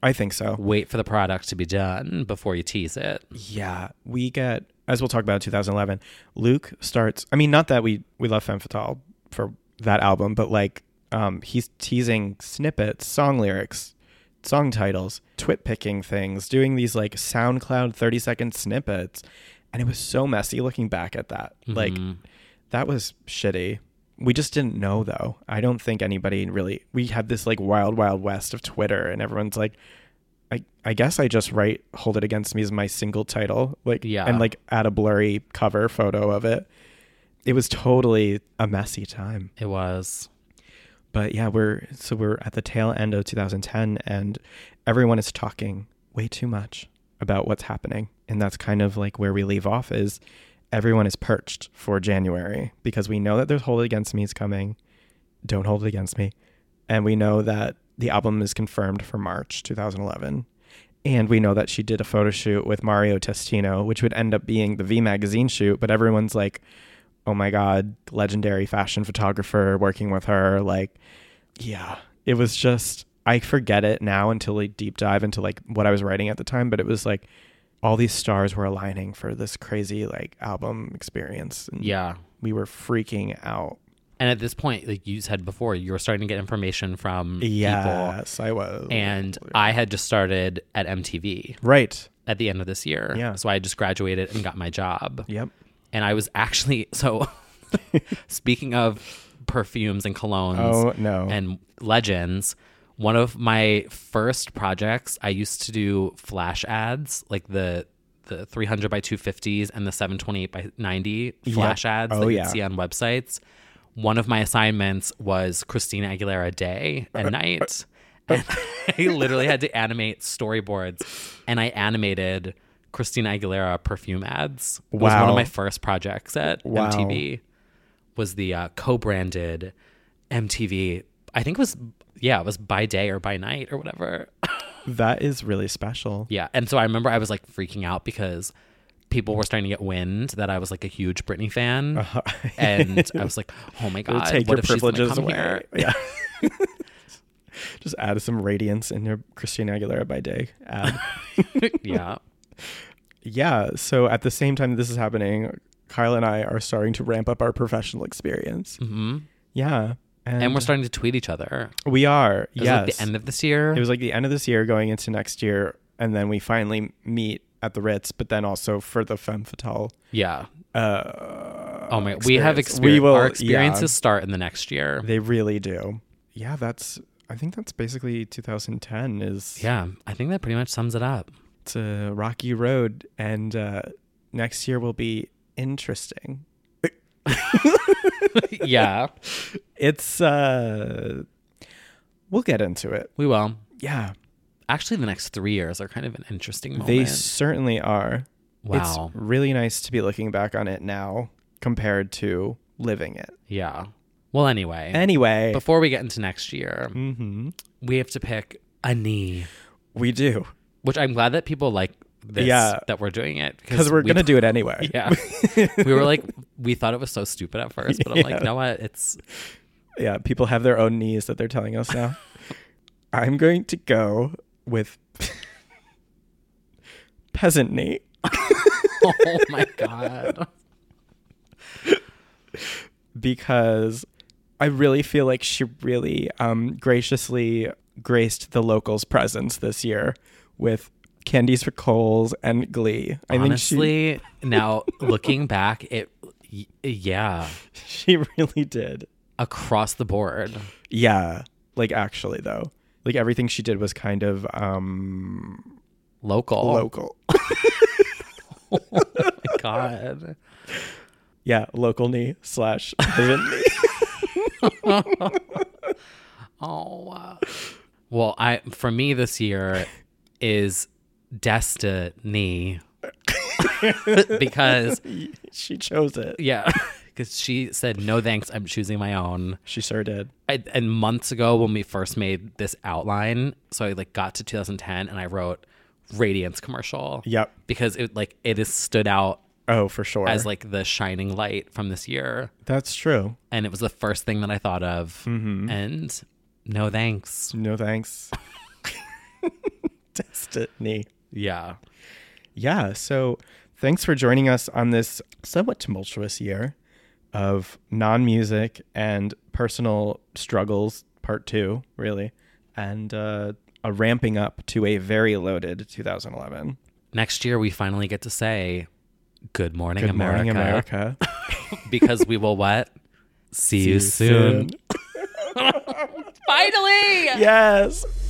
I think so. Wait for the product to be done before you tease it. Yeah, we get, as we'll talk about 2011, Luke starts, I mean, not that we love Femme Fatale for that album, but like he's teasing snippets, song lyrics, song titles, twit picking things, doing these like SoundCloud 30-second snippets. And it was so messy looking back at that. Like, that was shitty. We just didn't know, though. I don't think anybody really, we had this like wild, wild west of Twitter, and everyone's like, I guess I just write Hold It Against Me as my single title, like, and like add a blurry cover photo of it. It was totally a messy time. It was. But yeah, we're at the tail end of 2010, and everyone is talking way too much about what's happening. And that's kind of like where we leave off, is everyone is perched for January, because we know that there's Hold It Against Me is coming. Don't Hold It Against Me. And we know that the album is confirmed for March 2011. And we know that she did a photo shoot with Mario Testino, which would end up being the V Magazine shoot. But everyone's like, oh my God, legendary fashion photographer working with her. Like, yeah, it was just, I forget it now until I deep dive into like what I was writing at the time. But it was like all these stars were aligning for this crazy like album experience. And yeah, we were freaking out. And at this point, like you said before, you were starting to get information from people. Yes, I was. And I had just started at MTV. Right. At the end of this year. Yeah. So I just graduated and got my job. Yep. And I was actually, so speaking of perfumes and colognes and legends, one of my first projects, I used to do flash ads, like the 300 by 250s and the 728 by 90 flash ads that you'd see on websites. One of my assignments was Christina Aguilera day and night. And I literally had to animate storyboards, and I animated Christina Aguilera perfume ads. It was one of my first projects at MTV. Was the co-branded MTV. I think it was by day or by night or whatever. That is really special. Yeah. And so I remember I was like freaking out because people were starting to get wind that I was like a huge Britney fan. And I was like, oh my God, take what your if she's gonna privileges come away? here? Yeah. Just add some radiance in your Christina Aguilera by day ad. Yeah. Yeah. So at the same time this is happening, Kyle and I are starting to ramp up our professional experience. Mm-hmm. Yeah. And we're starting to tweet each other. We are. It was like the end of this year. It was like the end of this year going into next year. And then we finally meet at the Ritz, but then also for the Femme Fatale. Yeah. Oh my, experience. we have experience. Our experiences start in the next year. They really do. Yeah, I think that's basically 2010 is. Yeah, I think that pretty much sums it up. It's a rocky road, and next year will be interesting. Yeah. It's we'll get into it. We will. Yeah. Actually, the next 3 years are kind of an interesting moment. They certainly are. Wow. It's really nice to be looking back on it now compared to living it. Yeah. Well, anyway. Before we get into next year, we have to pick a knee. We do. Which I'm glad that people like this, that we're doing it. Because we're going to do it anyway. Yeah. We were like, we thought it was so stupid at first, but I'm like, you know what? It's... Yeah, people have their own knees that they're telling us now. I'm going to go with peasant knee. Oh my God. Because I really feel like she really graciously graced the locals' presence this year with Candies for Coals and Glee. Honestly, now looking back, she really did. Across the board. Yeah. Like actually though. Like everything she did was kind of local. Oh my God. Yeah, local knee / peasant knee. Oh wow. Well, for me this year is Destiny. Because she chose it. Yeah. Because she said, no thanks, I'm choosing my own. She sure did. And months ago when we first made this outline, so I like got to 2010 and I wrote Radiance commercial. Yep. Because it has stood out. Oh, for sure. As like the shining light from this year. That's true. And it was the first thing that I thought of. Mm-hmm. And no thanks. No thanks. Destiny. Yeah. Yeah. So thanks for joining us on this somewhat tumultuous year of non-music and personal struggles, part 2, really, and a ramping up to a very loaded 2011. Next year, we finally get to say, Good morning, Good America. morning, America. Because we will what? See you soon. Finally! Yes.